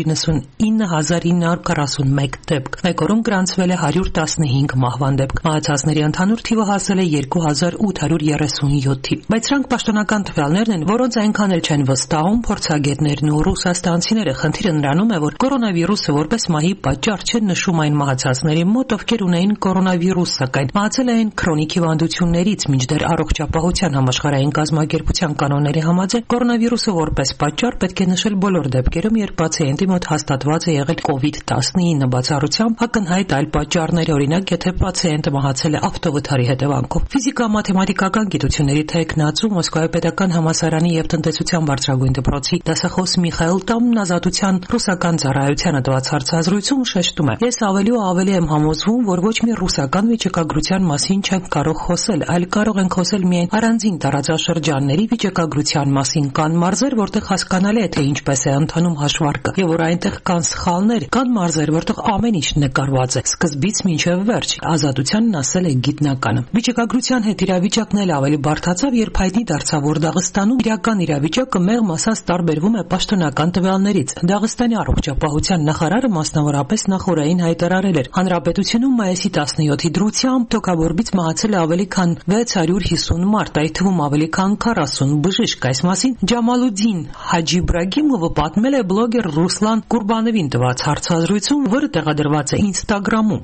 209,941 դեպք։ Մեկ օրում գրանցվել է 115 մահվան դեպք։ Մահացածների ընդհանուր թիվը հասել է 2837-ի։ Բայց սրանք պաշտոնական տվյալներն են, որոնց այնքան էլ չեն են վստահում փորձագետներն ու ռուսաստանցիները։ Խնդիրը նրանում է, որ կորոնավիրուսը որպես մահի պատճառ չնշում այն մահացածների մոտ, ովքեր ունեին կորոնավիրուս, սակայն մահացել էին քրոնիկ հիվանդություններից, մինչդեռ Առողջապահության համաշխարհային կազմակերպության կանոնների համաձայն կորոնավիրուսը որպես պատճառ պետք է նշել բոլոր դեպքերում, երբ պացիենտի մոտ հաստատված է եղել COVID-19 բացառությամբ ակնհայտ այլ պատճառներ, օրինակ, եթե պացիենտը մահացել է ավտովթարի հետևանքով։ Ֆիզիկա-մաթեմատիկական գիտությունների թեկնածու Մոսկվայի պետական համալսարանի եւ տնտեսության բարձրագույն դպրոցի դասախոս Միխայել Տամն Ազատության ռուսական ծառայությանը տված հարցազրույցում շեշտում է. «Ես ավելի ու ավելի եմ համոզվում, որ ոչ մի ռուսական վիճակագրության մասին չենք կարող խոսել, այլ կարող ենք խոսել միայն առանձին տարածաշրջանների վիճակագրության մասին։ Կան մարզեր, որտեղ հասկանալի է, թե ինչպես է ընթանում հաշվարկը, եւ որ այնտեղ կան սխալներ, կան մարզեր, որտեղ ամեն ինչ նկարված է սկզբից մինչև վերջ», Ազատությանն ասել է գիտնականը։ Վիճակագրության հետ իրավիճակն էլ ավելի բարդացավ, երբ հայտնի դարձավ, որ Դաղստանում իրական իրավիճակը մեղմ ասած տարբերվում է պաշտոնական տվյալներից։ Դաղստանի առողջապահության նախարարը մասնավորապես նախորդային հայտարարել էր. «Հանրապետությունում մայիսի 17-ի դրությամբ թոքաբորբից մահացել է ավելի քան 650 մարդ, այդ թվում ավելի քան 40 բժիշկ»։ Այս մասին Ջամալուդին Հաջիբրագիմովը պատմել է բլոգեր Ռուսլան Կուրբանովին տված հարցազրույցում, որը տեղադրված է Instagram-ում։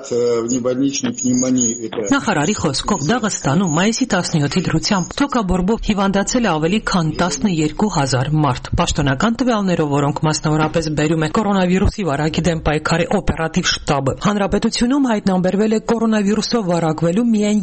Նախարարի խոսքով Դաղստանում մայիսի 17-ի դրությամբ թոքաբորբով հիվանդացել է ավելի քան 12000 մարդ։ Պաշտոնական տվյալներով, որոնք մասնավորապես բերում է կորոնավիրուսի վարակի դեմ պայքարի օպերատիվ շտաբը, հանրապետությունում հայտնաբերվել է կորոնավիրուսով վարակվելու միայն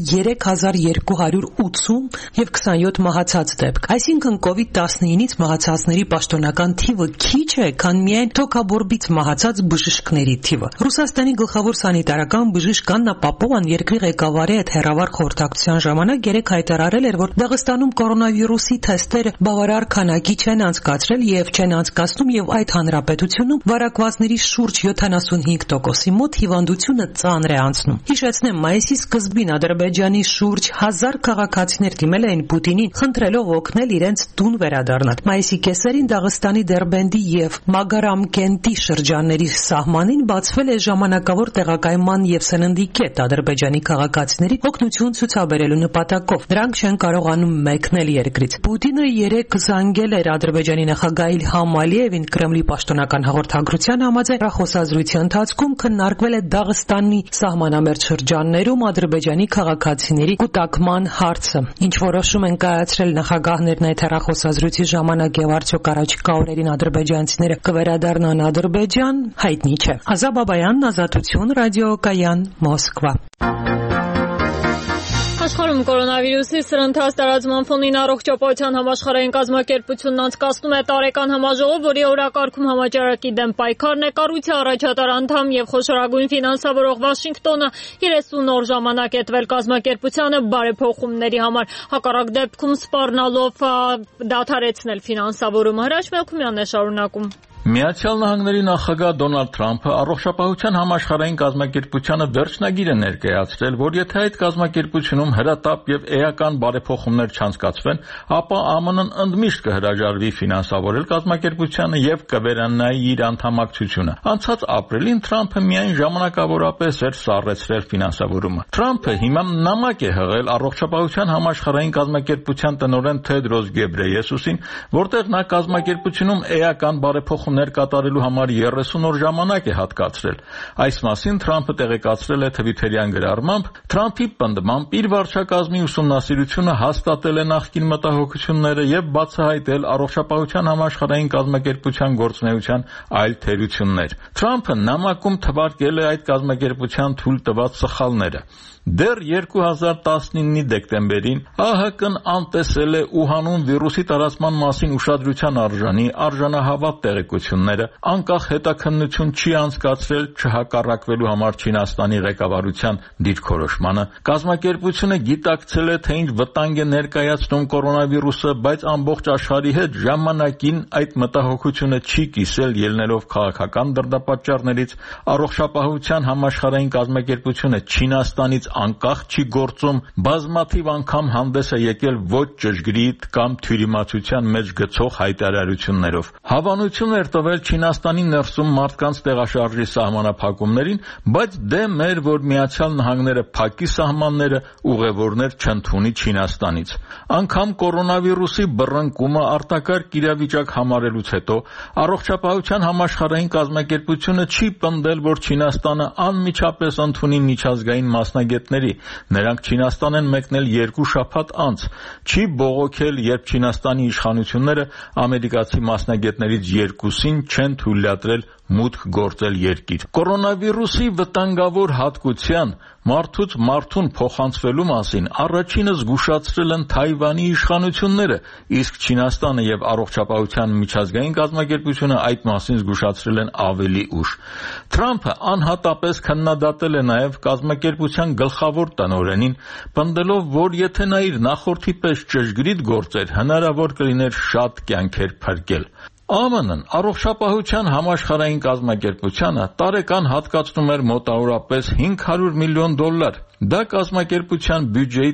3280 եւ 27 մահացած դեպք։ Այսինքն COVID-19-ից մահացածների պաշտոնական թիվը քիչ է, քան միայն թոքաբորբից մահացած բժիշկների թիվը։ Ռուսաստանի գլխավոր սանիտարական բժիշկ Աննա Պապովան երկրի ղեկավարի հետ հեռավար խորհրդակցության ժամանակ երեկ հայտարարել էր, որ Դաղստանում կորոնավիրուսի թեստերը բավարար քանակի չեն անցկացրել եւ չեն անցկացնում, եւ այդ հանրապետությունում վարակվածների շուրջ 75%-ի մոտ հիվանդությունը ծանր է անցնում։ Հիշեցնեմ, մայիսի սկզբին Ադրբեջանի շուրջ 1000 քաղաքացիներ դիմել էին Պուտինին, խնդրելով օգնել իրենց տուն վերադառնալ։ Մայիսի կեսերին Դաղստանի Դերբենդի եւ Մագարամկենտի շրջանների սահմանին բացվել է ժամանակավոր տեղակայման եւ սննդի կետ Ադրբեջանի քաղաքացիների օգնություն ցուցաբերելու նպատակով։ Նրանք չեն կարողանում մեկնել երկրից։ Պուտինը երեկ զանգել էր Ադրբեջանի նախագահ Իլհամ Ալիևին, Կրեմլի պաշտոնական հաղորդագրության համաձայն խոսազրույցի ընթացքում քննարկվել է Դաղստանի սահմանամերձ շրջաններում ադրբեջանի քաղաքացիների կուտակման հարցը։ Ինչ որոշում են կայացրել նախագահներն այդ հեռախոսազրույցի ժամանակ եւ արդյոք առաջիկա օրերին ադրբեջանցիները կվերադառնան Ադրբեջան, հայտնի չէ։ Ազա Բաբայան, Ազատություն, ռադիոկայան, Մոսկվա։ Աշխարհում կորոնավիրուսի սրընթաց տարածման ֆոնին Առողջապահության համաշխարհային կազմակերպությունն անցկացնում է տարեկան համաժողով, որի օրակարգում համաճարակի դեմ պայքարն է։ Կառույցի առաջատար անդամ եւ խոշորագույն ֆինանսավորող Վաշինգտոնը 30 օր ժամանակ է տվել կազմակերպությանը բարեփոխումների համար, հակառակ դեպքում սպառնալով դադարեցնել ֆինանսավորումը։ Հրաշ Մելքումյանն է շարունակում։ Միացյալ Նահանգների նախագահ Դոնալդ Թրամփը Առողջապահության համաշխարհային կազմակերպությանը վերջնագիր է ներկայացրել, որ եթե այդ կազմակերպությունում հրատապ եւ էական բարեփոխումներ չանցկացվեն, ապա ԱՄՆ-ն ընդմիշտ կհրաժարվի ֆինանսավորել կազմակերպությանը եւ կվերանայի իր անդամակցությունը։ Անցած ապրիլին Թրամփը միայն ժամանակավորապես էր սառեցրել ֆինանսավորումը։ Թրամփը հիմա նամակ է հղել Առողջապահության համաշխարհային կազմակերպության տնօրեն Թեդրոս Գեբրեյեսուսին, որտեղ նա կազմակերպությունում էական բարեփոխումներ կատարելու համար 30 օր ժամանակ է հատկացրել։ Այս մասին Թրամփը տեղեկացրել է Թվիթերյան գրառմամբ. Թրամփի պնդմամբ իր վարչակազմի ուսումնասիրությունը հաստատել է նախկին մտահոգությունները եւ բացահայտել Առողջապահության համաշխարհային կազմակերպության գործունեության այլ թերություններ։ Թրամփը նամակում թվարկել է այդ կազմակերպության թույլ տված սխալները։ Դեռ 2019-ի դեկտեմբերին ԱՀԿ-ն անտեսել է Ուհանում վիրուսի տարածման մասին ուշադրության արժանի արժանահավատ տեղեկությունները, անկախ հետաքննություն չի անցկացրել չհակառակվելու համար Չինաստանի ղեկավարության դիրքորոշմանը։ Կազմակերպությունը գիտակցել է, թե ինչ վտանգ է ներկայացնում կորոնավիրուսը, բայց ամբողջ աշխարհի հետ ժամանակին այդ մտահոգությունը չի կիսել, ելնելով քաղաքական դրդապատճառներից։ Առողջապահության համաշխարհային կազմակերպությունը Չինաստանից անկախ չի գործում, բազմաթիվ անգամ հանդես է եկել ոչ ճշգրիտ կամ թյուրիմացության մեջ գցող հայտարարություններով։ Հավանություն էր, էր տվել Չինաստանի ներսում մարդկանց տեղաշարժի սահմանափակումներին, բայց դեմ էր, որ Միացյալ Նահանգները փակի սահմանները, ուղևորներ չընդունի Չինաստանից։ Անգամ կորոնավիրուսի բռնկումը արտակարգ իրավիճակ համարելուց հետո Առողջապահության համաշխարհային կազմակերպությունը չի պնդել, որ Չինաստանը անմիջապես ընդունի միջազգային մասնագետների։ Նրանք Չինաստան են մեկնել 2 շաբաթ անց։ Չի բողոքել, երբ Չինաստանի իշխանությունները ամերիկացի մասնագետներից 2-ին չեն թույլատրել մուտք գործել երկիր։ Կորոնավիրուսի վտանգավոր հատկության մարդուց մարդուն փոխանցվելու մասին առաջինը զգուշացրել են Թայվանի իշխանությունները, իսկ Չինաստանը եւ Առողջապահության միջազգային կազմակերպությունը այդ մասին զգուշացրել են ավելի ուշ։ Թրամփը անհատապես քննադատել է նաեւ կազմակերպության գլխավոր տնօրենին, պնդելով, որ եթե նա իր նախորդի պես ճշգրիտ գործեր, հնարավոր կլիներ շատ կյանքեր փրկել։ ԱՄՆ-ն Առողջապահության համաշխարհային կազմակերպությանը տարեկան հատկացնում էր մոտավորապես $500 միլիոն։ Դա կազմակերպության բյուջեի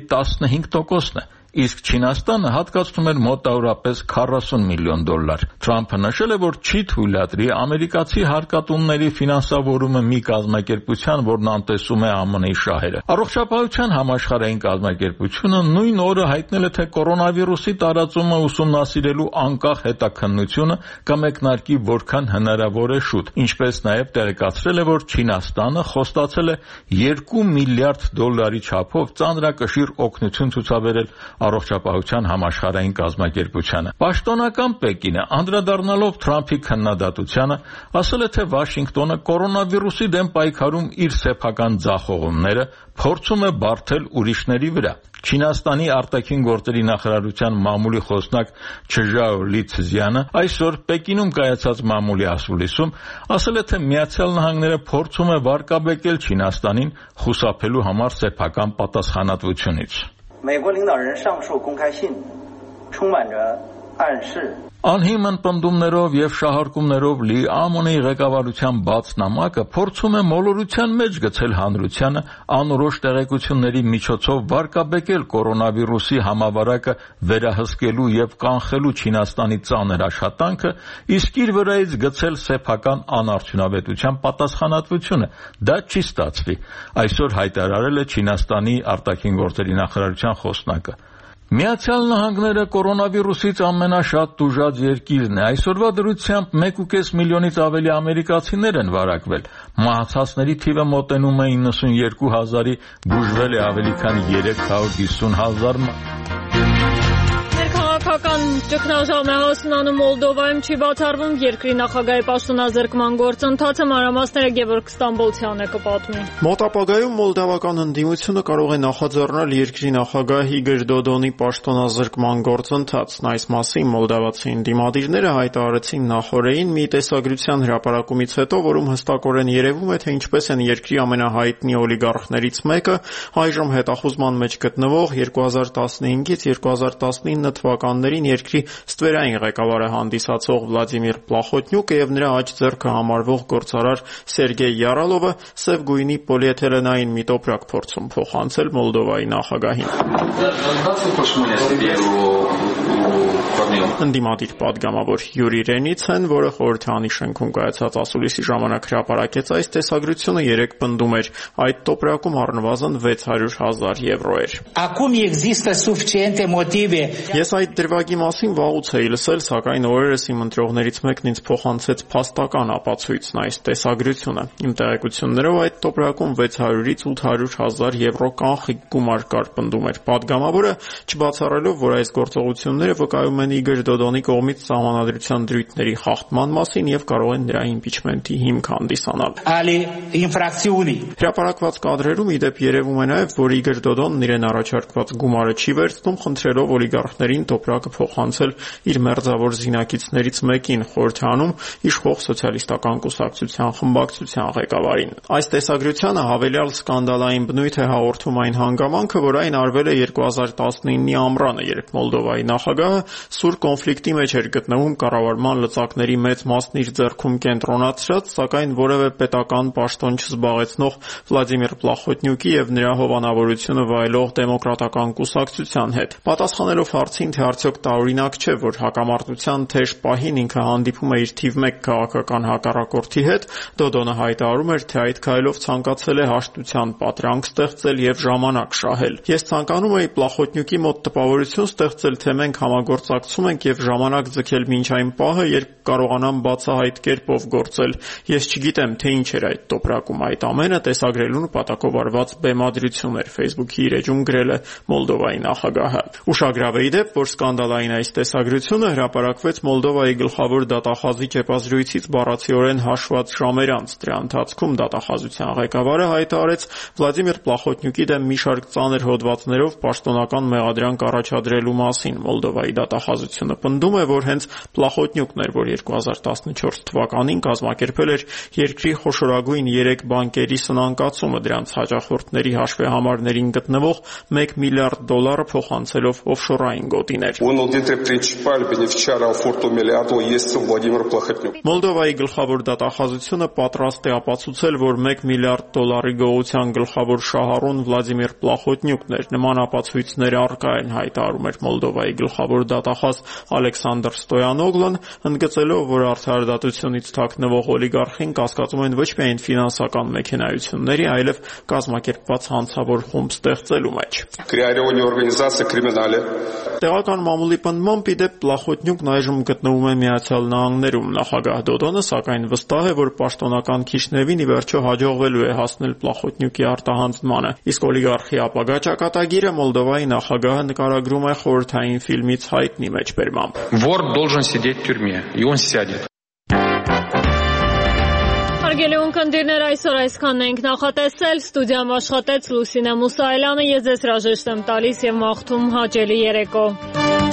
15%-ն է, իսկ Չինաստանը հատկացնում էր մոտավորապես $40 միլիոն։ Թրամփը նշել է, որ չի թույլատրի ամերիկացի հարկատունների ֆինանսավորումը մի կազմակերպության, որն անտեսում է ԱՄՆ-ի շահերը։ Առողջապահության համաշխարհային կազմակերպությունը նույն օրը հայտնել է, թե կորոնավիրուսի տարածումը ուսումնասիրելու անկախ հետաքննությունը կմեկնարկի որքան հնարավոր է շուտ, ինչպես նաև տեղեկացրել է, որ Չինաստանը խոստացել է $2 միլիարդ չափով ծանրակշիռ օգնություն ցուցաբերել Առողջապահության համաշխարհային կազմակերպությանը։ Պաշտոնական Պեկինը, անդրադառնալով Թրամփի քննադատությանը, ասել է, թե Վաշինգտոնը կորոնավիրուսի դեմ պայքարում իր սեփական ձախողումները փորձում է բարթել ուրիշների վրա։ Չինաստանի արտաքին գործերի նախարարության մամուլի խոսնակ Չժաո Լիցզյանը այսօր Պեկինում կայացած մամուլի ասուլիսում ասել է, թե Միացյալ Նահանգները փորձում է վարկաբեկել Չինաստանին խուսափելու համար սեփական պատասխանատվությունից։ Անհիմն պնդումներով եւ շահարկումներով լի ԱՄՆ-ի ղեկավարության բաց նամակը փորձում է մոլորության մեջ գցել հանրությանը, անորոշ տեղեկությունների միջոցով վարկաբեկել կորոնավիրուսի համավարակը վերահսկելու եւ կանխելու Չինաստանի ծանր աշխատանքը, իսկ իր վրայից գցել սեփական անարդյունավետության պատասխանատվությունը։ Դա չի ստացվի, այսօր հայտարարել է Չինաստանի արտաքին գործերի նախարարության խոսնակը։ Միացյալ Նահանգները կորոնավիրուսից ամենաշատ տուժած երկիրն է։ Այսօրվա դրությամբ 1.5 միլիոնից ավելի ամերիկացիներ են վարակվել։ Մահացածների թիվը մոտենում է 92,000-ի, բուժվել է ավելի քան 350,000։ Ներքաղաքական ճգնաժամ է հասնանում Մոլդովայում, չի բացառվում երկրի նախագահի պաշտոնազրկման գործընթացը, մանրամասները Գևորգ Ստամբոլցյանը կպատմի։ Մոտ ապագայում մոլդավական ընդդիմությունը կարող է նախաձեռնել երկրի նախագահ Իգոր Դոդոնի պաշտոնազրկման գործընթացն։ Այս մասին մոլդավացի ընդդիմադիրները հայտարարեցին նախօրեին մի տեսագրության հրապարակումից հետո, որում հստակորեն երևում է, թե ինչպես են երկրի ամենահայտնի օլիգարխներից մեկը, այժմ հետախուզման մեջ գտնվող 2015-ից 2019 թվականներին երկրի ստվերային ղեկավարը հանդիսացող Վլադիմիր Պլախոտնյուկը եւ նրա աջ ձեռքը համարվող գործարար Սերգեյ Յարալովը սև գույնի պոլիէթիլենային մի տոպրակ փորձում փոխանցել Մոլդովայի նախագահին։ Ընդդիմադիր պատգամավոր Յուրի Ռենիցեն, որը խորհրդանի շենքում կայացած ասուլիսի ժամանակ հրապարակեց այս տեսագրությունը, 3 պնդում էր, այդ տոպրակում առնվազն 600,000 եվրո էր։ Ես այդ դրվագի մասին վաղուց էի լսել, սակայն օրերս իմ ընտրողներից մեկն ինձ փոխանցեց փաստական ապացույցն այս տեսագրությունը։ Իմ տեղեկություններով այդ տոպրակում 600-ից 800,000 եվրո կանխիկ գումար կար, պնդում էր պատգամավորը, չբացառելով, որ այս գործողությունները վկայում են Իգոր Դոդոնի կողմից սահմանադրության դրույթների խախտման մասին եւ կարող են նրա իմպիչմենթի հիմք հանդիսանալ։ Հրապարակված կադրերում ի դեպ երևում է նաեւ, որ Իգոր Դոդոնն իրեն առաջարկված գումարը չի վերցնում, խնդրելով օլիգարխներին տոպրակը փոխանցել իր մերձավոր զինակիցներից մեկին, խորհրդանում իշխող սոցիալիստական կուսակցության խմբակցության ղեկավարին։ Այս տեսագրությանը հավելյալ սկանդալային բնույթ է հաղորդում այն հանգամանքը, որ այն արվել է 2019-ի ամռանը, երբ Մոլդովայի նախագահը սուր կոնֆլիկտի մեջ էր գտնվում, կառավարման լծակների մեծ մասն իր ձեռքում կենտրոնացրած, սակայն որևէ պետական պաշտոն չզբաղեցնող Վլադիմիր Պլախոտնյուկի եւ նրա հովանավորությունը վայելող դեմոկրատական կուսակցության հետ։ Պատասխանելով հարցին, թե արդյոք տարօրինակ չէ, որ հակամարտության թեժ պահին ինքը հանդիպում է իր թիվ 1 քաղաքական հակառակորդի հետ, Դոդոնը հայտարարում էր, թե այդ քայլով ցանկացել է հաշտության պատրանք ստեղծել եւ ժամանակ շահել։ Ես ցանկանում էի Պլախոտնյուկի մոտ տպավորություն ստեղծել, թե մենք համագործակցում ենք եւ ժամանակ ձգել մինչ այն պահը, երբ կարողանամ բացահայտ կերպով գործել։ Ես չգիտեմ, թե ինչ էր այդ տոպրակում, այդ ամենը տեսագրելու նպատակով արված բեմադրություն էր, Facebook-ի իր էջում գրել է Մոլդովայի նախագահը։ Ուշագրավ է ի դեպ, որ սկանդալային այս տեսագրությունը հրապարակվեց Մոլդովայի գլխավոր դատախազի ճեպազրույցից բառացիորեն հաշված ժամեր անց։ Դրա ընթացքում դատախազության ղեկավարը հայտարարեց Վլադիմիր Պլախոտնյուկի դեմ մի շարք ծանր հոդվածներով պաշտոնական մեղադրանք առաջադրելու մասին։ Մոլդովայի դատախազությունը պնդում է, որ հենց Պլախոտնյուկն էր, որ 2014 թվականին կազմակերպել էր երկրի խոշորագույն 3 բանկերի սնանկացումը, դրանց հաճախորդների հաշվեհամարներին գտնվող $1 միլիարդ փոխանցելով օֆշորային գոտիներ։ Մոլդովայի գլխավոր դատախազությունը պատրաստ է ապացուցել, որ $1 միլիարդ գողության գլխավոր շահառուն Վլադիմիր Պլախոտնյուկն էր։ Նման ապացույցներ առկա են, հայտարարում էր Մոլդովայի գլխավոր դատախազ Ալեքսանդր Ստոյանոգլոն, ընդգծելով, որ արդարադատությունից թաքնվող օլիգարխին կասկածում են ոչ միայն ֆինանսական մեքենայությունների, այլև կազմակերպված հանցավոր խումբ ստեղծելու մեջ։ Տեղական մամուլի պնդմամբ ի դեպ Պլախոտնյուկն այժմ գտնվում է Միացյալ Նահանգներում։ Նախագահ Դոդոնը սակայն վստահ է, որ պաշտոնական Քիշնևին ի վերջո հաջողվելու է հասնել Պլախոտնյուկի արտահանձնմանը։ Իսկ օլիգարխի ապագա ճակատագիրը Մոլդովայի նախագահը նկարագրում է խորհրդային ֆիլմից հայտնի մեջբերմամբ։ Вор должен сидеть в тюрьме, и он сядет. Հարգելի ունկնդիրներ, այսօր այսքանն ենք նախատեսել, ստուդիայում աշխատեց Լուսինե Մուսայելյանը, ես ձեզ հրաժեշտ եմ տալիս եւ մաղթում հաճելի երեկո։